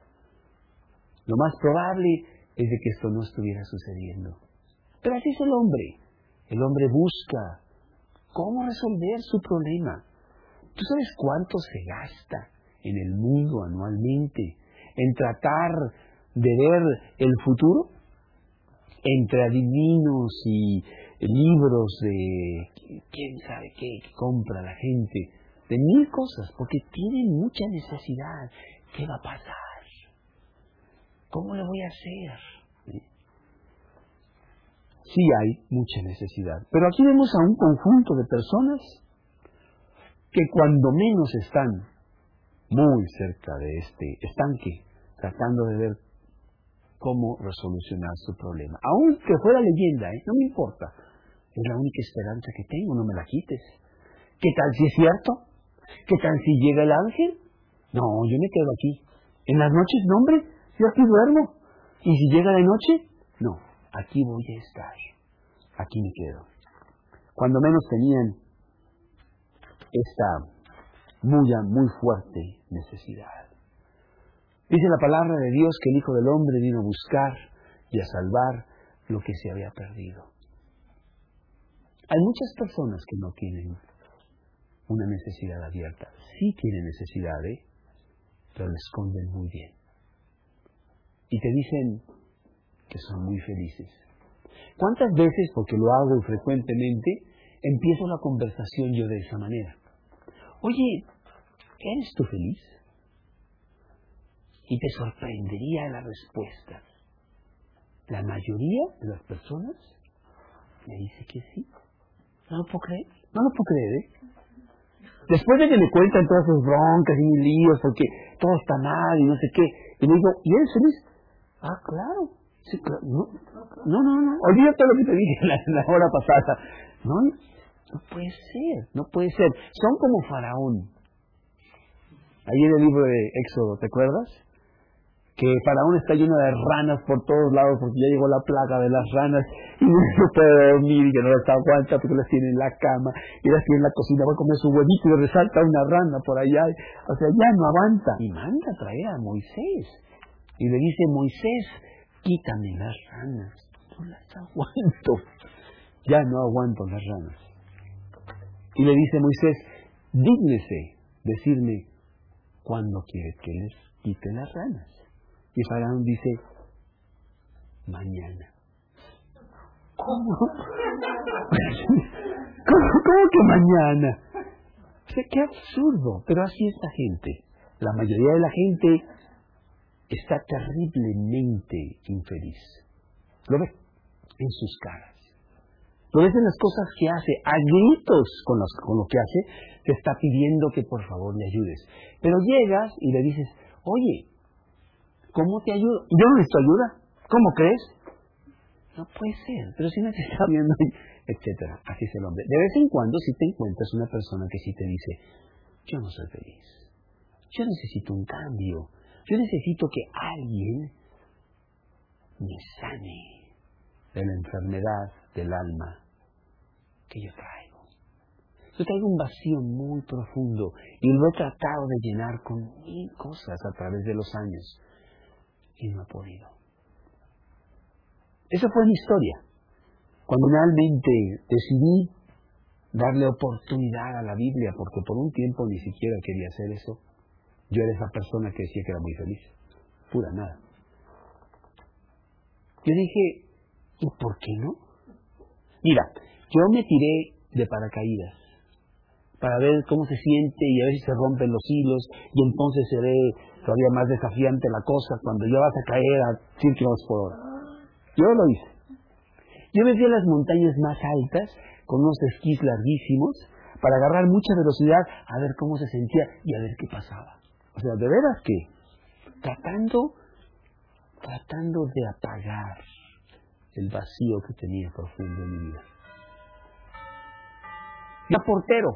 Speaker 2: Lo más probable es de que esto no estuviera sucediendo. Pero así es el hombre. El hombre busca cómo resolver su problema. ¿Tú sabes cuánto se gasta en el mundo anualmente en tratar de ver el futuro? Entre adivinos y libros de quién sabe qué que compra la gente, de mil cosas, porque tienen mucha necesidad. ¿Qué va a pasar? ¿Cómo lo voy a hacer? Sí hay mucha necesidad, pero aquí vemos a un conjunto de personas que cuando menos están muy cerca de este estanque, tratando de ver cómo resolucionar su problema. Aunque fuera leyenda, ¿eh? No me importa. Es la única esperanza que tengo, no me la quites. ¿Qué tal si es cierto? ¿Qué tal si llega el ángel? No, yo me quedo aquí. En las noches, no hombre, yo aquí duermo. ¿Y si llega de noche? No, aquí voy a estar. Aquí me quedo. Cuando menos tenían esta muy, muy fuerte necesidad. Dice la palabra de Dios que el Hijo del Hombre vino a buscar y a salvar lo que se había perdido. Hay muchas personas que no tienen una necesidad abierta. Sí tienen necesidad, ¿eh? Pero la esconden muy bien. Y te dicen que son muy felices. ¿Cuántas veces, porque lo hago frecuentemente, empiezo la conversación yo de esa manera? Oye, ¿eres tú feliz? Y te sorprendería la respuesta. La mayoría de las personas me dice que sí. No lo puedo creer, no lo puedo creer, ¿eh? Después de que me cuentan todas sus broncas y mis líos, porque todo está mal y no sé qué, y le digo, ¿y eres feliz? Ah, claro. Sí, claro. No, no, no, no. Olvídate lo que te dije la, la hora pasada. No, no puede ser, no puede ser. Son como Faraón. Ahí en el libro de Éxodo, ¿te acuerdas? Que Faraón está lleno de ranas por todos lados porque ya llegó la plaga de las ranas y no puede dormir y que no las aguanta porque las tiene en la cama y las tiene en la cocina, va a comer su huevito y le resalta una rana por allá. O sea, ya no aguanta. Y manda a traer a Moisés. Y le dice, Moisés, quítame las ranas. No las aguanto. Ya no aguanto las ranas. Y le dice Moisés, dígnese decirme cuándo quiere que les quite las ranas. Y Faraón dice, mañana. ¿Cómo? ¿Cómo, cómo que mañana? O sea, qué absurdo. Pero así es la gente. La mayoría de la gente está terriblemente infeliz. Lo ves en sus caras. Lo ves en las cosas que hace. A gritos con, los, con lo que hace, te está pidiendo que por favor le ayudes. Pero llegas y le dices, oye, ¿cómo te ayudo? Yo no necesito ayuda. ¿Cómo crees? No puede ser. Pero si no te está viendo, etcétera. Así es el hombre. De vez en cuando, si te encuentras una persona que sí te dice, yo no soy feliz. Yo necesito un cambio. Yo necesito que alguien me sane de la enfermedad del alma que yo traigo. Yo traigo un vacío muy profundo y lo he tratado de llenar con mil cosas a través de los años. Y no ha podido. Esa fue mi historia. Cuando realmente decidí darle oportunidad a la Biblia, porque por un tiempo ni siquiera quería hacer eso, yo era esa persona que decía que era muy feliz. Pura nada. Yo dije, ¿y por qué no? Mira, yo me tiré de paracaídas para ver cómo se siente y a ver si se rompen los hilos y entonces se ve todavía más desafiante la cosa cuando ya vas a caer a cien kilómetros por hora. Yo lo hice. Yo me fui a las montañas más altas con unos esquís larguísimos para agarrar mucha velocidad a ver cómo se sentía y a ver qué pasaba. O sea, de veras que tratando, tratando de apagar el vacío que tenía profundo en mi vida. Yo portero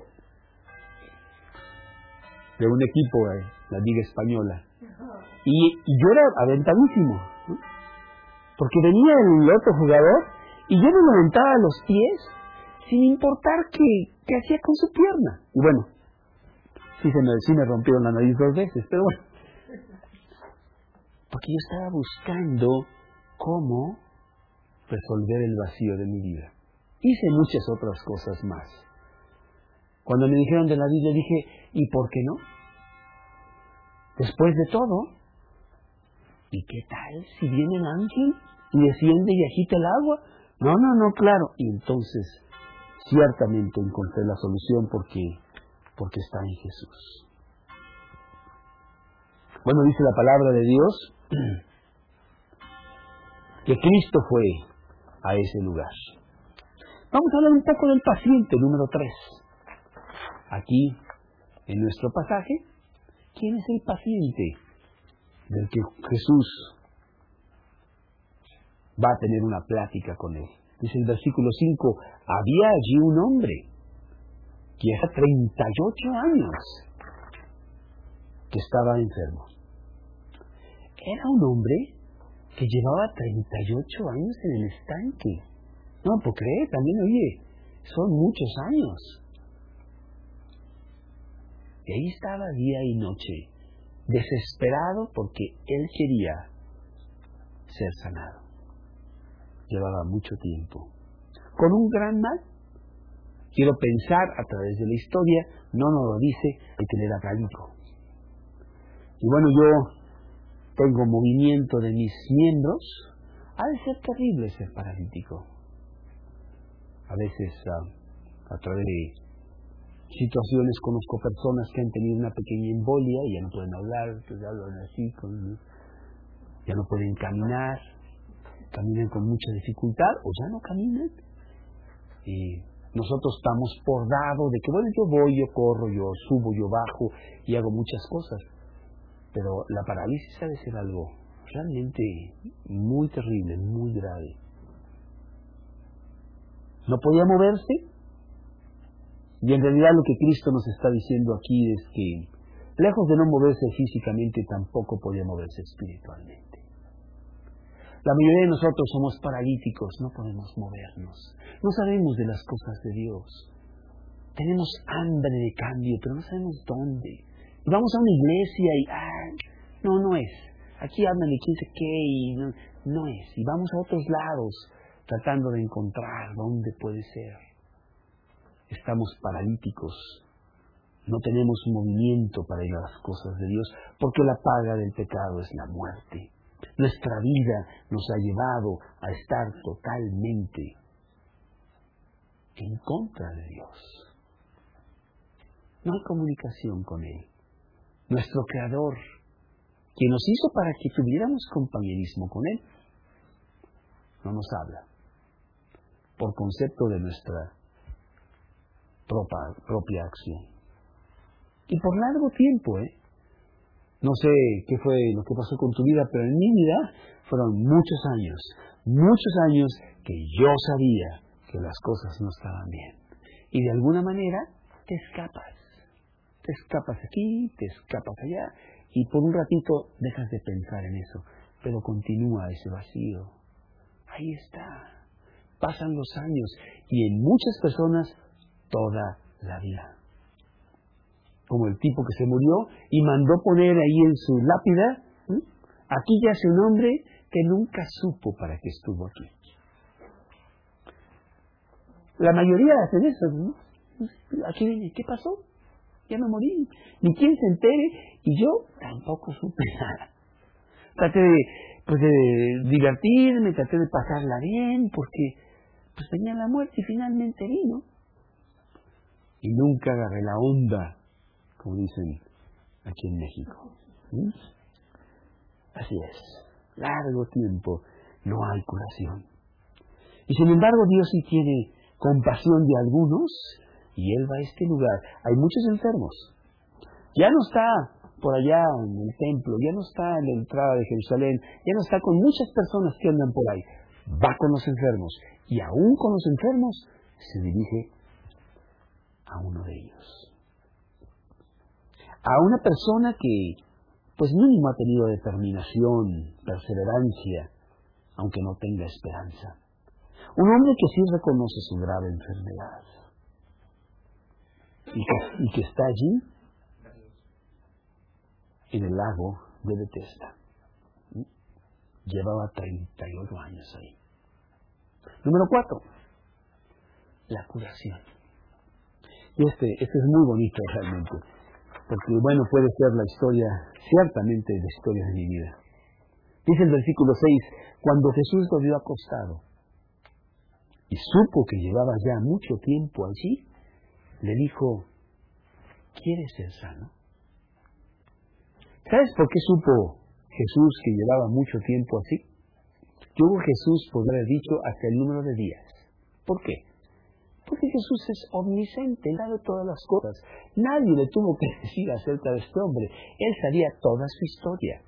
Speaker 2: de un equipo de la Liga Española. Y, y yo era aventadísimo, ¿no? Porque venía el otro jugador y yo me levantaba los pies sin importar qué, qué hacía con su pierna. Y bueno, sí, se me, sí me rompieron la nariz dos veces, pero bueno. Porque yo estaba buscando cómo resolver el vacío de mi vida. Hice muchas otras cosas más. Cuando me dijeron de la Biblia dije, ¿y por qué no? Después de todo, ¿y qué tal si viene el ángel y desciende y agita el agua? No, no, no, claro. Y entonces, ciertamente encontré la solución porque, porque está en Jesús. Bueno, dice la palabra de Dios que Cristo fue a ese lugar. Vamos a hablar un poco del paciente número tres. Aquí, en nuestro pasaje, ¿quién es el paciente del que Jesús va a tener una plática con él? Dice el versículo cinco, había allí un hombre que hace treinta y ocho años que estaba enfermo. Era un hombre que llevaba treinta y ocho años en el estanque. No, pues cree, también, oye, son muchos años. Y ahí estaba día y noche, desesperado porque él quería ser sanado. Llevaba mucho tiempo. Con un gran mal. Quiero pensar a través de la historia, no nos lo dice, hay que leer académico. Y bueno, yo tengo movimiento de mis miembros. Ha de ser terrible ser paralítico. A veces uh, a través de situaciones conozco personas que han tenido una pequeña embolia y ya no pueden hablar, entonces hablan así, con, ya no pueden caminar, caminan con mucha dificultad o ya no caminan. Y nosotros estamos por dado de que, bueno, yo voy, yo corro, yo subo, yo bajo y hago muchas cosas. Pero la parálisis ha de ser algo realmente muy terrible, muy grave. No podía moverse. Y en realidad lo que Cristo nos está diciendo aquí es que, lejos de no moverse físicamente, tampoco podía moverse espiritualmente. La mayoría de nosotros somos paralíticos, no podemos movernos. No sabemos de las cosas de Dios. Tenemos hambre de cambio, pero no sabemos dónde. Y vamos a una iglesia y, ah, no, no es. Aquí hablan de quién sé qué y no, no es. Y vamos a otros lados tratando de encontrar dónde puede ser. Estamos paralíticos. No tenemos movimiento para ir a las cosas de Dios, porque la paga del pecado es la muerte. Nuestra vida nos ha llevado a estar totalmente en contra de Dios. No hay comunicación con Él. Nuestro Creador, quien nos hizo para que tuviéramos compañerismo con Él, no nos habla por concepto de nuestra propia, propia acción. Y por largo tiempo, ¿eh? No sé qué fue lo que pasó con tu vida, pero en mi vida fueron muchos años, muchos años que yo sabía que las cosas no estaban bien. Y de alguna manera te escapas. Te escapas aquí, te escapas allá, y por un ratito dejas de pensar en eso, pero continúa ese vacío. Ahí está. Pasan los años, y en muchas personas toda la vida. Como el tipo que se murió y mandó poner ahí en su lápida, ¿eh? Aquí yace un hombre que nunca supo para qué estuvo aquí. La mayoría hacen eso, ¿no? Aquí viene, ¿qué pasó? Ya me morí. Ni quien se entere, y yo tampoco supe nada. Traté de, pues de divertirme, traté de pasarla bien, porque pues venía la muerte y finalmente vino. Y nunca agarré la onda, como dicen aquí en México. ¿Sí? Así es. Largo tiempo no hay curación. Y sin embargo Dios sí tiene compasión de algunos, y Él va a este lugar. Hay muchos enfermos. Ya no está por allá en el templo, ya no está en la entrada de Jerusalén, ya no está con muchas personas que andan por ahí. Va con los enfermos. Y aún con los enfermos se dirige a uno de ellos. A una persona que, pues mínimo ha tenido determinación, perseverancia, aunque no tenga esperanza. Un hombre que sí reconoce su grave enfermedad. Y que, y que está allí, en el lago de Bethesda. Llevaba treinta y ocho años ahí. Número cuatro, la curación. Y este, este es muy bonito realmente, porque bueno, puede ser la historia, ciertamente la historia de mi vida. Dice el versículo seis, cuando Jesús lo vio acostado y supo que llevaba ya mucho tiempo allí, le dijo, ¿quieres ser sano? ¿Sabes por qué supo Jesús que llevaba mucho tiempo así? Yo creo que Jesús podría haber dicho hasta el número de días. ¿Por qué? Porque Jesús es omnisciente, Él sabe todas las cosas. Nadie le tuvo que decir acerca de este hombre. Él sabía toda su historia.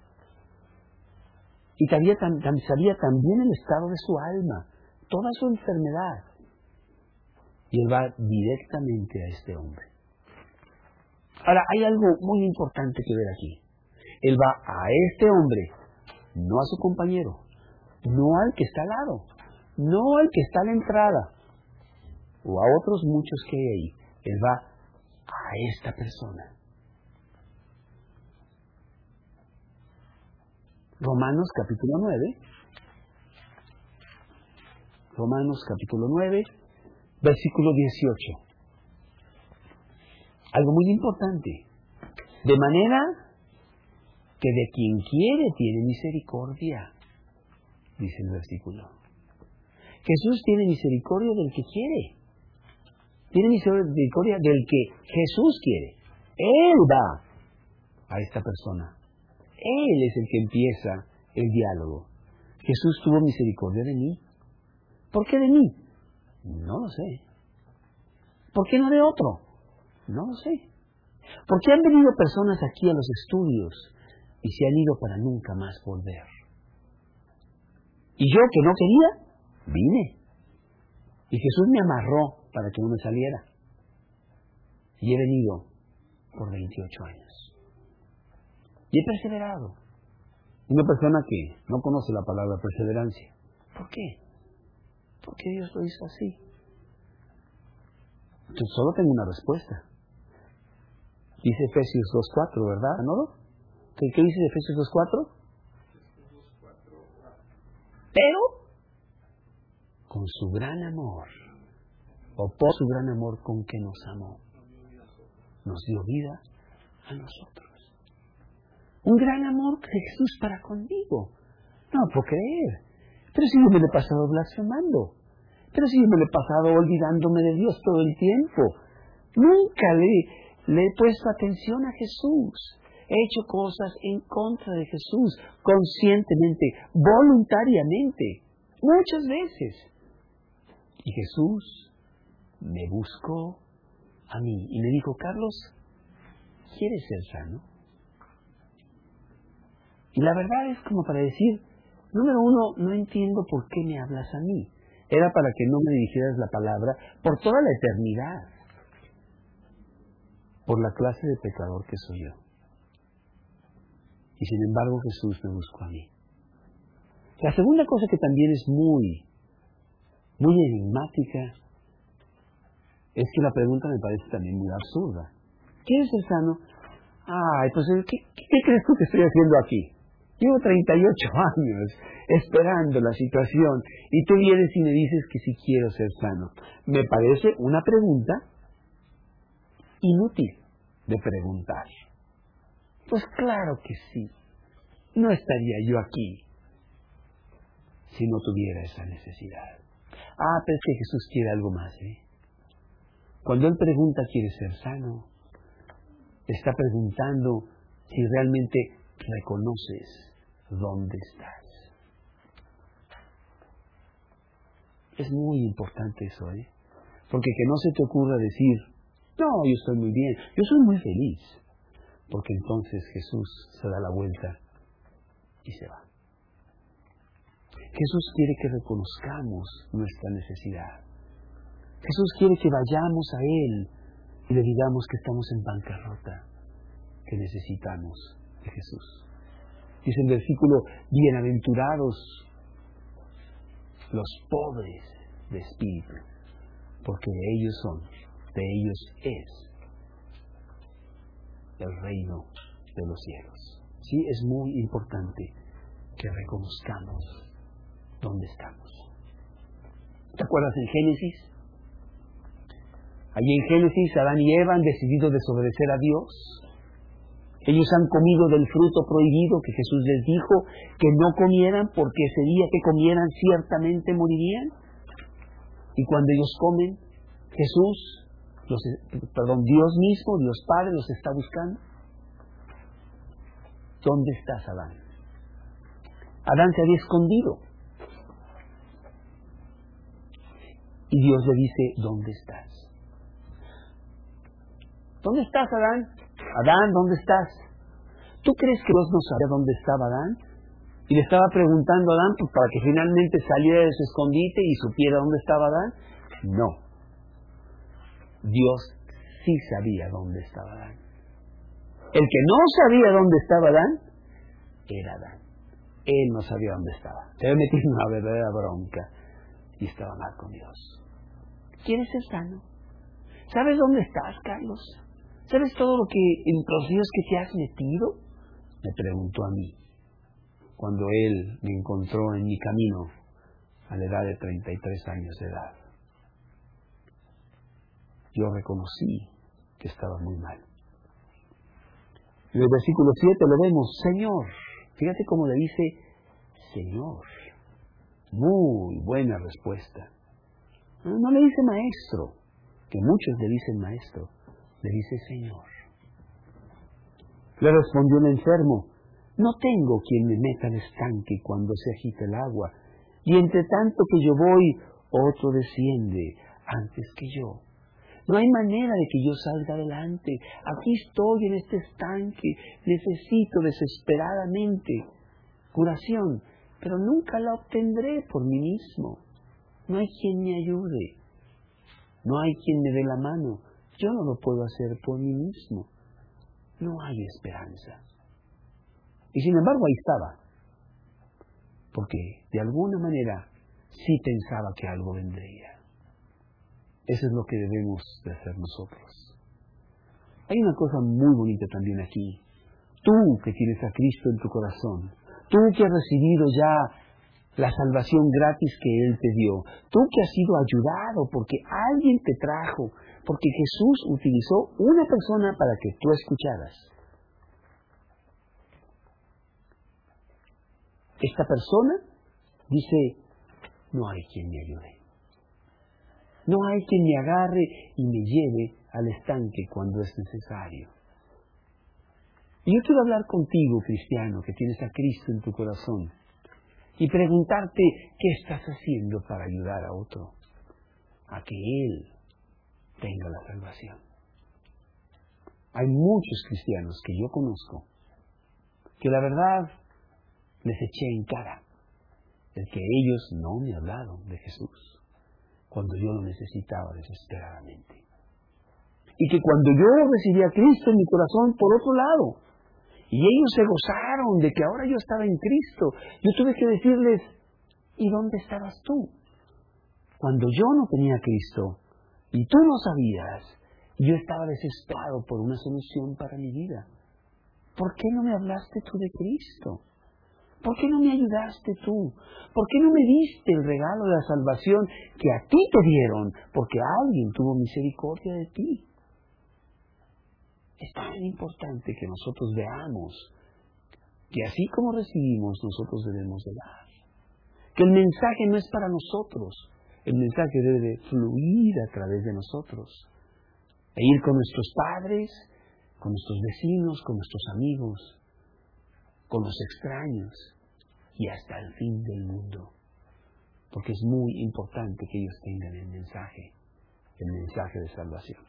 Speaker 2: Y sabía, sabía también el estado de su alma, toda su enfermedad. Y Él va directamente a este hombre. Ahora, hay algo muy importante que ver aquí. Él va a este hombre, no a su compañero, no al que está al lado, no al que está a la entrada, o a otros muchos que hay ahí. Él va a esta persona. Romanos capítulo nueve. Romanos capítulo nueve, versículo dieciocho. Algo muy importante. De manera que de quien quiere tiene misericordia, dice el versículo. Jesús tiene misericordia del que quiere. Tiene misericordia del que Jesús quiere. Él va a esta persona. Él es el que empieza el diálogo. Jesús tuvo misericordia de mí. ¿Por qué de mí? No lo sé. ¿Por qué no de otro? No lo sé. ¿Por qué han venido personas aquí a los estudios y se han ido para nunca más volver? Y yo, que no quería, vine. Y Jesús me amarró para que no me saliera. Y he venido por veintiocho años. Y he perseverado. Una persona que no conoce la palabra perseverancia. ¿Por qué? Porque Dios lo hizo así. Entonces solo tengo una respuesta. Dice Efesios dos cuatro, ¿verdad, Anoro? ¿Qué, ¿Qué dice Efesios dos cuatro? Pero con su gran amor, o por su gran amor con que nos amó, nos dio vida a nosotros. Un gran amor de Jesús para conmigo. No lo puedo creer. Pero si yo me lo he pasado blasfemando. Pero si yo me lo he pasado olvidándome de Dios todo el tiempo. Nunca le, le he puesto atención a Jesús. He hecho cosas en contra de Jesús, conscientemente, voluntariamente, muchas veces. Y Jesús me buscó a mí y me dijo, Carlos, ¿quieres ser sano? Y la verdad es como para decir, número uno, no entiendo por qué me hablas a mí. Era para que no me dirigieras la palabra por toda la eternidad, por la clase de pecador que soy yo. Y sin embargo Jesús me buscó a mí. La segunda cosa que también es muy, muy enigmática, es que la pregunta me parece también muy absurda. ¿Quieres ser sano? Ay, pues, ¿qué, qué crees tú que estoy haciendo aquí? Llevo treinta y ocho años esperando la situación y tú vienes y me dices que sí quiero ser sano. Me parece una pregunta inútil de preguntar. Pues claro que sí. No estaría yo aquí si no tuviera esa necesidad. Ah, pero es que Jesús quiere algo más, ¿eh? Cuando Él pregunta, ¿quieres ser sano? Está preguntando si realmente reconoces dónde estás. Es muy importante eso, ¿eh? Porque que no se te ocurra decir, no, yo estoy muy bien, yo soy muy feliz. Porque entonces Jesús se da la vuelta y se va. Jesús quiere que reconozcamos nuestra necesidad. Jesús quiere que vayamos a Él y le digamos que estamos en bancarrota, que necesitamos de Jesús. Dice el versículo, bienaventurados los pobres de espíritu, porque de ellos son, de ellos es el reino de los cielos. Sí, es muy importante que reconozcamos dónde estamos. ¿Te acuerdas en Génesis? Allí en Génesis, Adán y Eva han decidido desobedecer a Dios. Ellos han comido del fruto prohibido que Jesús les dijo que no comieran porque ese día que comieran ciertamente morirían. Y cuando ellos comen, Jesús, los, perdón, Dios mismo, Dios Padre, los está buscando. ¿Dónde estás, Adán? Adán se había escondido. Y Dios le dice, ¿dónde estás? ¿Dónde estás, Adán? Adán, ¿dónde estás? ¿Tú crees que Dios no sabía dónde estaba Adán? Y le estaba preguntando a Adán pues, para que finalmente saliera de su escondite y supiera dónde estaba Adán. No. Dios sí sabía dónde estaba Adán. El que no sabía dónde estaba Adán era Adán. Él no sabía dónde estaba. Se había metido en una verdadera bronca y estaba mal con Dios. ¿Quieres ser sano? ¿Sabes dónde estás, Carlos? ¿Sabes todo lo que, en los ríos que te has metido? Me preguntó a mí, cuando Él me encontró en mi camino a la edad de treinta y tres años de edad. Yo reconocí que estaba muy mal. En el versículo siete lo vemos, Señor. Fíjate cómo le dice, Señor. Muy buena respuesta. No, no le dice maestro, que muchos le dicen maestro. Le dice, Señor. Le respondió el enfermo, no tengo quien me meta al estanque cuando se agita el agua, y entre tanto que yo voy, otro desciende antes que yo. No hay manera de que yo salga adelante. Aquí estoy en este estanque. Necesito desesperadamente curación, pero nunca la obtendré por mí mismo. No hay quien me ayude. No hay quien me dé la mano. Yo no lo puedo hacer por mí mismo. No hay esperanza. Y sin embargo ahí estaba. Porque de alguna manera sí pensaba que algo vendría. Eso es lo que debemos de hacer nosotros. Hay una cosa muy bonita también aquí. Tú que tienes a Cristo en tu corazón, tú que has recibido ya la salvación gratis que Él te dio, tú que has sido ayudado porque alguien te trajo, porque Jesús utilizó una persona para que tú escucharas. Esta persona dice, no hay quien me ayude. No hay quien me agarre y me lleve al estanque cuando es necesario. Y yo quiero hablar contigo, cristiano, que tienes a Cristo en tu corazón, y preguntarte qué estás haciendo para ayudar a otro a que Él tenga la salvación. Hay muchos cristianos que yo conozco que la verdad les eché en cara el que ellos no me hablaron de Jesús cuando yo lo necesitaba desesperadamente. Y que cuando yo recibí a Cristo en mi corazón, por otro lado, y ellos se gozaron de que ahora yo estaba en Cristo, yo tuve que decirles, ¿y dónde estabas tú? Cuando yo no tenía a Cristo, y tú no sabías, yo estaba desesperado por una solución para mi vida. ¿Por qué no me hablaste tú de Cristo? ¿Por qué no me ayudaste tú? ¿Por qué no me diste el regalo de la salvación que a ti te dieron? Porque alguien tuvo misericordia de ti. Es tan importante que nosotros veamos que así como recibimos, nosotros debemos de dar. Que el mensaje no es para nosotros. El mensaje debe de fluir a través de nosotros. E ir con nuestros padres, con nuestros vecinos, con nuestros amigos, con los extraños y hasta el fin del mundo. Porque es muy importante que ellos tengan el mensaje, el mensaje de salvación.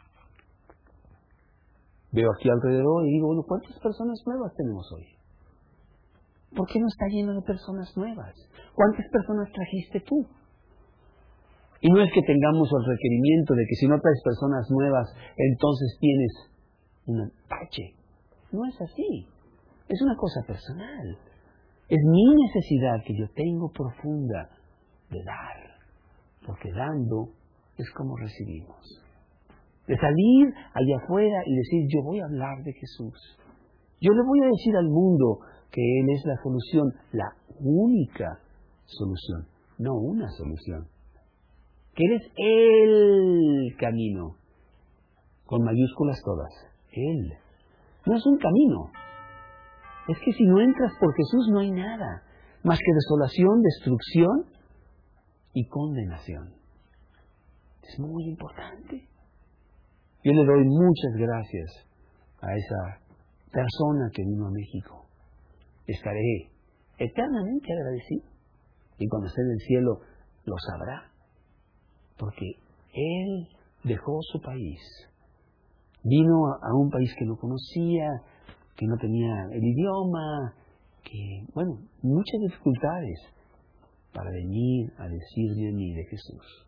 Speaker 2: Veo aquí alrededor y digo, bueno, ¿cuántas personas nuevas tenemos hoy? ¿Por qué no está lleno de personas nuevas? ¿Cuántas personas trajiste tú? Y no es que tengamos el requerimiento de que si no traes personas nuevas, entonces tienes un empache. No es así. Es una cosa personal. Es mi necesidad que yo tengo profunda de dar. Porque dando es como recibimos. De salir allá afuera y decir, yo voy a hablar de Jesús. Yo le voy a decir al mundo que Él es la solución, la única solución, no una solución. Que Él es el camino, con mayúsculas todas. Él. No es un camino. Es que si no entras por Jesús no hay nada más que desolación, destrucción y condenación. Es muy importante. Yo le doy muchas gracias a esa persona que vino a México. Estaré eternamente agradecido. Y cuando esté en el cielo lo sabrá. Porque él dejó su país. Vino a, a un país que no conocía, que no tenía el idioma, que, bueno, muchas dificultades para venir a decirme a mí de Jesús.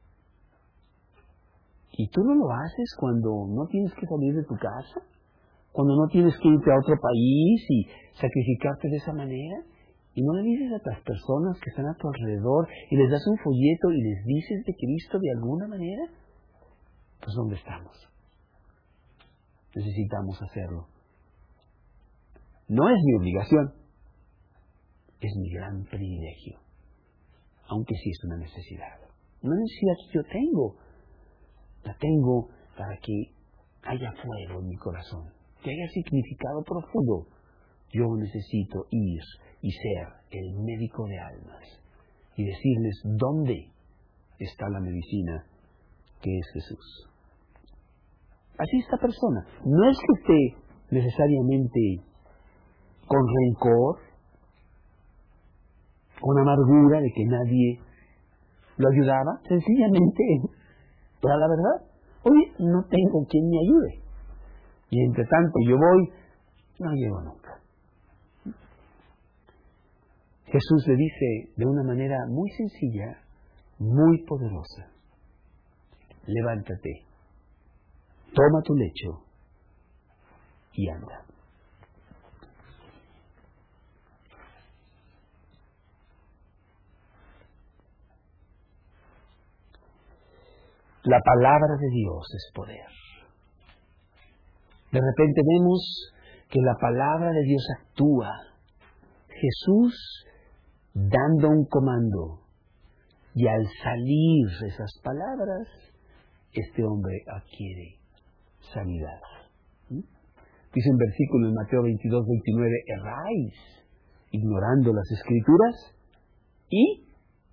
Speaker 2: ¿Y tú no lo haces cuando no tienes que salir de tu casa? ¿Cuando no tienes que irte a otro país y sacrificarte de esa manera? ¿Y no le dices a las personas que están a tu alrededor y les das un folleto y les dices de Cristo de alguna manera? Pues ¿dónde estamos? Necesitamos hacerlo. No es mi obligación, es mi gran privilegio, aunque sí es una necesidad. Una necesidad que yo tengo, la tengo para que haya fuego en mi corazón, que haya significado profundo. Yo necesito ir y ser el médico de almas y decirles dónde está la medicina que es Jesús. Así esta persona. No es que esté necesariamente con rencor, con amargura de que nadie lo ayudaba, sencillamente era la verdad. Oye, no tengo quien me ayude. Y entre tanto yo voy, no llego nunca. Jesús le dice de una manera muy sencilla, muy poderosa: levántate, toma tu lecho y anda. La palabra de Dios es poder. De repente vemos que la palabra de Dios actúa. Jesús dando un comando, y al salir esas palabras, este hombre adquiere sanidad. ¿Mm? Dice un versículo en Mateo veintidós, veintinueve, erráis, ignorando las Escrituras y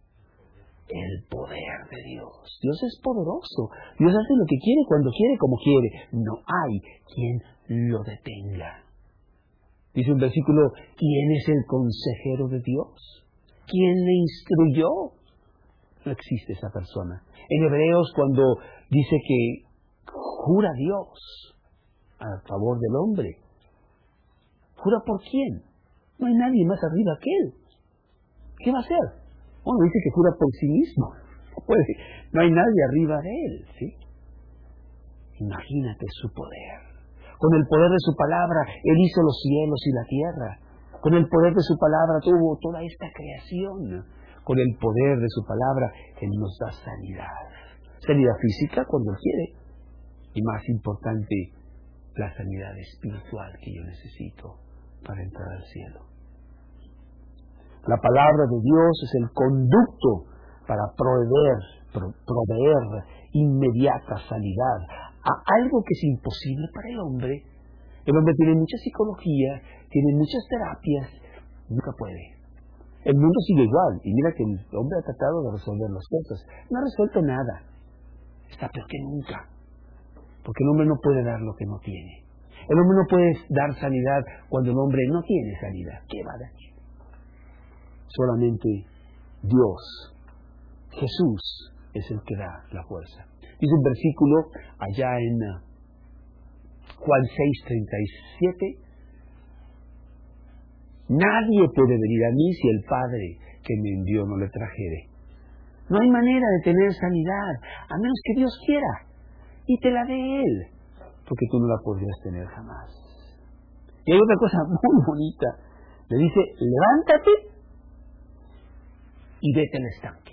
Speaker 2: el poder de Dios. Dios es poderoso. Dios hace lo que quiere, cuando quiere, como quiere. No hay quien lo detenga. Dice un versículo, ¿quién es el consejero de Dios? ¿Quién le instruyó? No existe esa persona. En Hebreos, cuando dice que jura Dios a favor del hombre, ¿jura por quién? No hay nadie más arriba que él. ¿Qué va a hacer? Bueno, dice que jura por sí mismo. No puede. No hay nadie arriba de él, ¿sí? Imagínate su poder. Con el poder de su palabra, Él hizo los cielos y la tierra. Con el poder de su palabra tuvo toda esta creación. Con el poder de su palabra, Él nos da sanidad. Sanidad física cuando Él quiere. Y más importante, la sanidad espiritual que yo necesito para entrar al cielo. La palabra de Dios es el conducto para proveer, pro, proveer inmediata sanidad a algo que es imposible para el hombre. El hombre tiene mucha psicología, tiene muchas terapias, nunca puede. El mundo sigue igual, y mira que el hombre ha tratado de resolver las cosas. No ha resuelto nada. Está peor que nunca. Porque el hombre no puede dar lo que no tiene. El hombre no puede dar sanidad cuando el hombre no tiene sanidad. ¿Qué va a dar? Solamente Dios, Jesús, es el que da la fuerza. Dice un versículo allá en Juan seis, treinta y siete. Nadie puede venir a mí si el Padre que me envió no le trajere. No hay manera de tener sanidad, a menos que Dios quiera, y te la dé Él, porque tú no la podrías tener jamás. Y hay otra cosa muy bonita. Le dice, levántate y vete al estanque.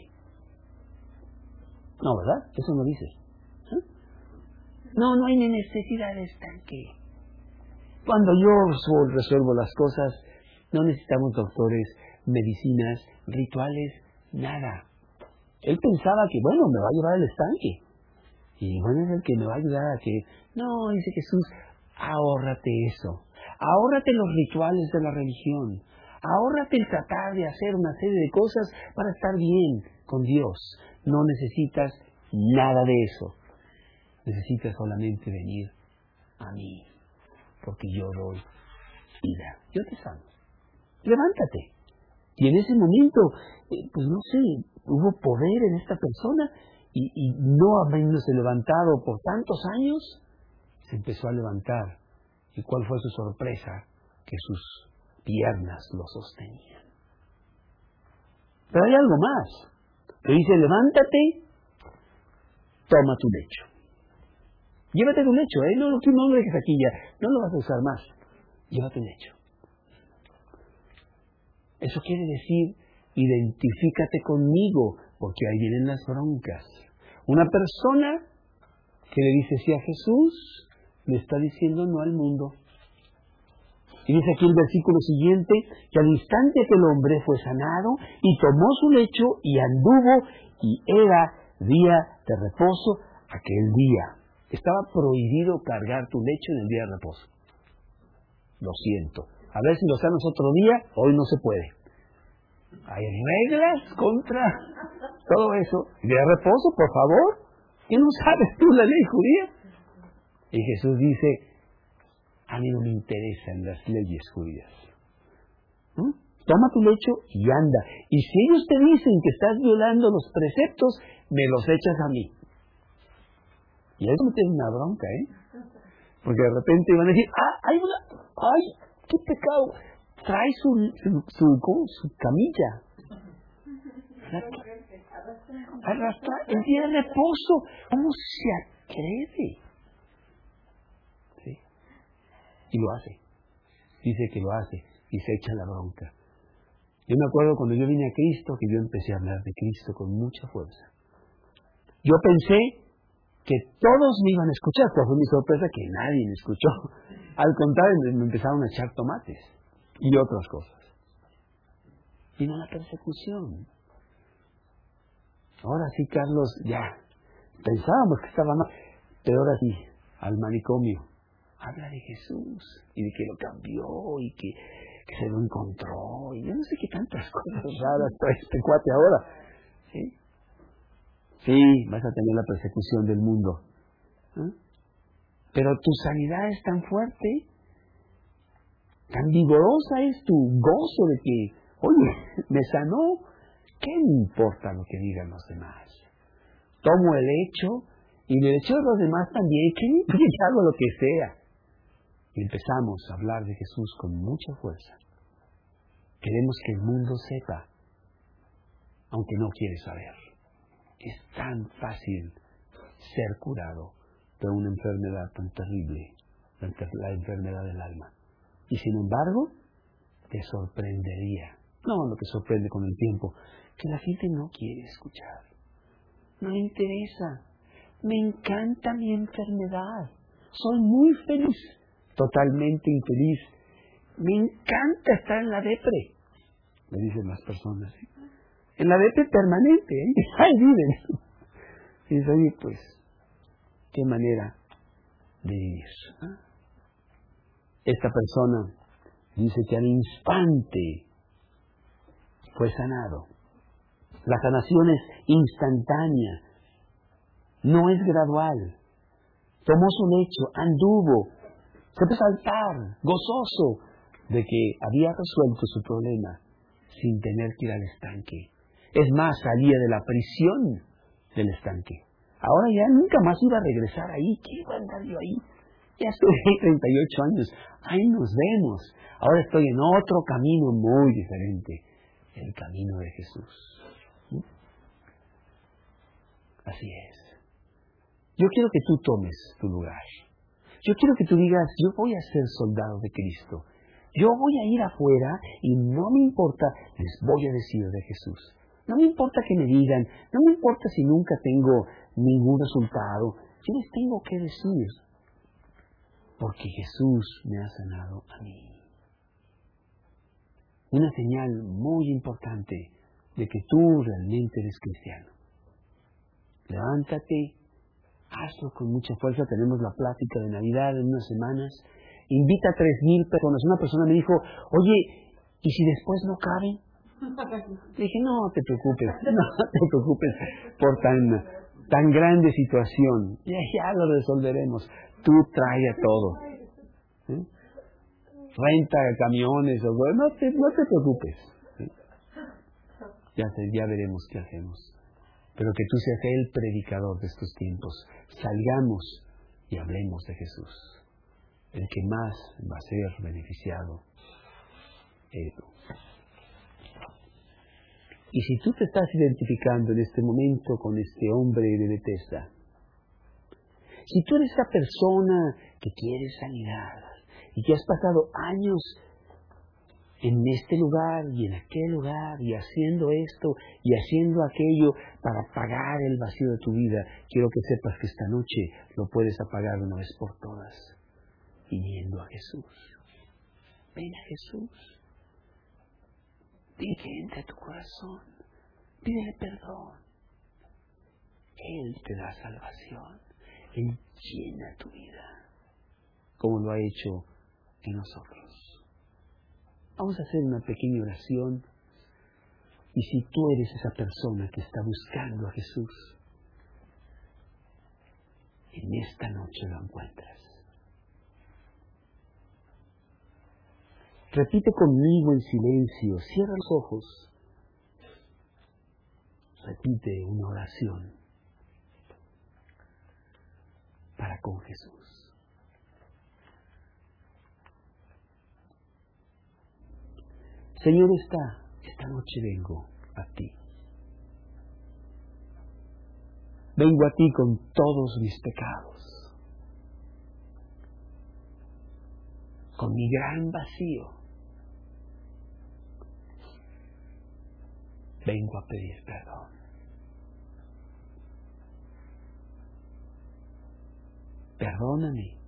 Speaker 2: No, ¿verdad? Eso no dice. ¿Eh? No, no hay necesidad de estanque. Cuando yo resuelvo las cosas, no necesitamos doctores, medicinas, rituales, nada. Él pensaba que, bueno, me va a llevar al estanque. Y bueno, es el que me va a ayudar a que... No, dice Jesús, ahórrate eso. Ahórrate los rituales de la religión. Ahórrate el tratar de hacer una serie de cosas para estar bien con Dios. No necesitas nada de eso. Necesitas solamente venir a mí, porque yo doy vida. Yo te sano. Levántate. Y en ese momento, eh, pues no sé, hubo poder en esta persona y, y no habiéndose levantado por tantos años, se empezó a levantar. ¿Y cuál fue su sorpresa? Que sus piernas lo sostenían. Pero hay algo más. Le dice, levántate, toma tu lecho. Llévate tu lecho, ¿eh? No, no, tú no lo dejes aquí ya. No lo vas a usar más. Llévate tu lecho. Eso quiere decir, identifícate conmigo, porque ahí vienen las broncas. Una persona que le dice sí a Jesús, le está diciendo no al mundo. Y dice aquí el versículo siguiente, que al instante que el hombre fue sanado, y tomó su lecho, y anduvo, y era día de reposo aquel día. Estaba prohibido cargar tu lecho en el día de reposo. Lo siento. A ver si lo sanas otro día, hoy no se puede. Hay reglas contra todo eso. Día de reposo, por favor. ¿Qué no sabes tú la ley judía? Y Jesús dice, a mí no me interesan las leyes judías. ¿Mm? Toma tu lecho y anda. Y si ellos te dicen que estás violando los preceptos, me los echas a mí. Y eso me tiene una bronca, ¿eh? Porque de repente van a decir, ah, hay una, ay, qué pecado. Trae su, su, su, ¿cómo? Su camilla. Arrastrar el día de reposo. ¿Cómo se atreve? ¿Sí? Y lo hace. Dice que lo hace y se echa la bronca. Yo me acuerdo cuando yo vine a Cristo que yo empecé a hablar de Cristo con mucha fuerza. Yo pensé que todos me iban a escuchar, pero fue mi sorpresa que nadie me escuchó. Al contrario, me empezaron a echar tomates y otras cosas. Vino la persecución. Ahora sí, Carlos, ya. Pensábamos que estaba mal, pero ahora sí, al manicomio. Habla de Jesús y de que lo cambió y que, que se lo encontró y yo no sé qué tantas cosas raras trae este cuate ahora. ¿Sí? Sí, vas a tener la persecución del mundo. ¿Eh? Pero tu sanidad es tan fuerte, tan vigorosa es tu gozo de que, oye, me sanó. ¿Qué me importa lo que digan los demás? Tomo el hecho y el hecho de los demás también. ¿Qué me importa? Hago lo que sea. Y empezamos a hablar de Jesús con mucha fuerza. Queremos que el mundo sepa, aunque no quiere saber. Es tan fácil ser curado de una enfermedad tan terrible, la, la enfermedad del alma. Y sin embargo, te sorprendería, no lo que sorprende con el tiempo, que la gente no quiere escuchar. No le interesa. Me encanta mi enfermedad. Soy muy feliz. Totalmente infeliz. Me encanta estar en la depre. Me dicen las personas. ¿eh? En la depre permanente. ¿eh? Ahí viven. Y dice, oye, pues, qué manera de vivir. ¿eh? Esta persona dice que al instante fue sanado. La sanación es instantánea, no es gradual. Tomó su lecho, anduvo, se puso a saltar, gozoso de que había resuelto su problema sin tener que ir al estanque. Es más, salía de la prisión del estanque. Ahora ya nunca más iba a regresar ahí. ¿Qué iba a andar yo ahí? Ya estoy ahí treinta y ocho años. Ahí nos vemos. Ahora estoy en otro camino muy diferente. El camino de Jesús. Así es. Yo quiero que tú tomes tu lugar. Yo quiero que tú digas, yo voy a ser soldado de Cristo. Yo voy a ir afuera y no me importa, les voy a decir de Jesús. No me importa que me digan, no me importa si nunca tengo ningún resultado. Yo les tengo que decir, porque Jesús me ha sanado a mí. Una señal muy importante de que tú realmente eres cristiano. Levántate, hazlo con mucha fuerza. Tenemos la plática de Navidad en unas semanas. Invita a tres mil personas. Una persona me dijo, oye, ¿y si después no caben? Le dije, no te preocupes, no te preocupes por tan, tan grande situación. Ya, ya lo resolveremos. Tú trae a todo. ¿Sí? Renta camiones o no te, no te preocupes. ¿Sí? Ya, ya veremos qué hacemos. Pero que tú seas el predicador de estos tiempos. Salgamos y hablemos de Jesús. El que más va a ser beneficiado eres tú. Y si tú te estás identificando en este momento con este hombre de Bethesda, si tú eres esa persona que quiere sanidad y que has pasado años en este lugar y en aquel lugar y haciendo esto y haciendo aquello para apagar el vacío de tu vida, quiero que sepas que esta noche lo puedes apagar de una vez por todas, viniendo a Jesús. Ven a Jesús. Dile que entre a tu corazón. Pídele perdón. Él te da salvación. Él llena tu vida, como lo ha hecho en nosotros. Vamos a hacer una pequeña oración. Y si tú eres esa persona que está buscando a Jesús, en esta noche lo encuentras. Repite conmigo en silencio. Cierra los ojos. Repite una oración. para con Jesús. Señor, esta, esta noche vengo a ti. Vengo a ti con todos mis pecados, con mi gran vacío. Vengo a pedir perdón. Perdóname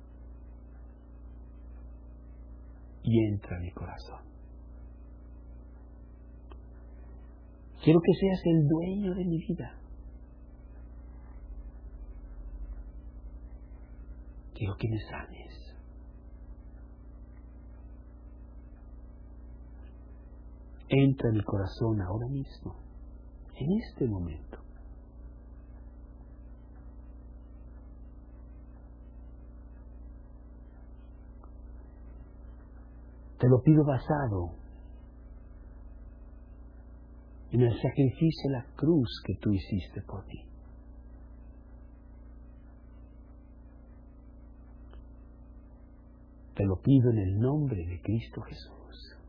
Speaker 2: y entra a mi corazón. Quiero que seas el dueño de mi vida. Quiero que me sanes. Entra en mi corazón ahora mismo, en este momento. Te lo pido basado en el sacrificio de la cruz que tú hiciste por mí. Te lo pido en el nombre de Cristo Jesús.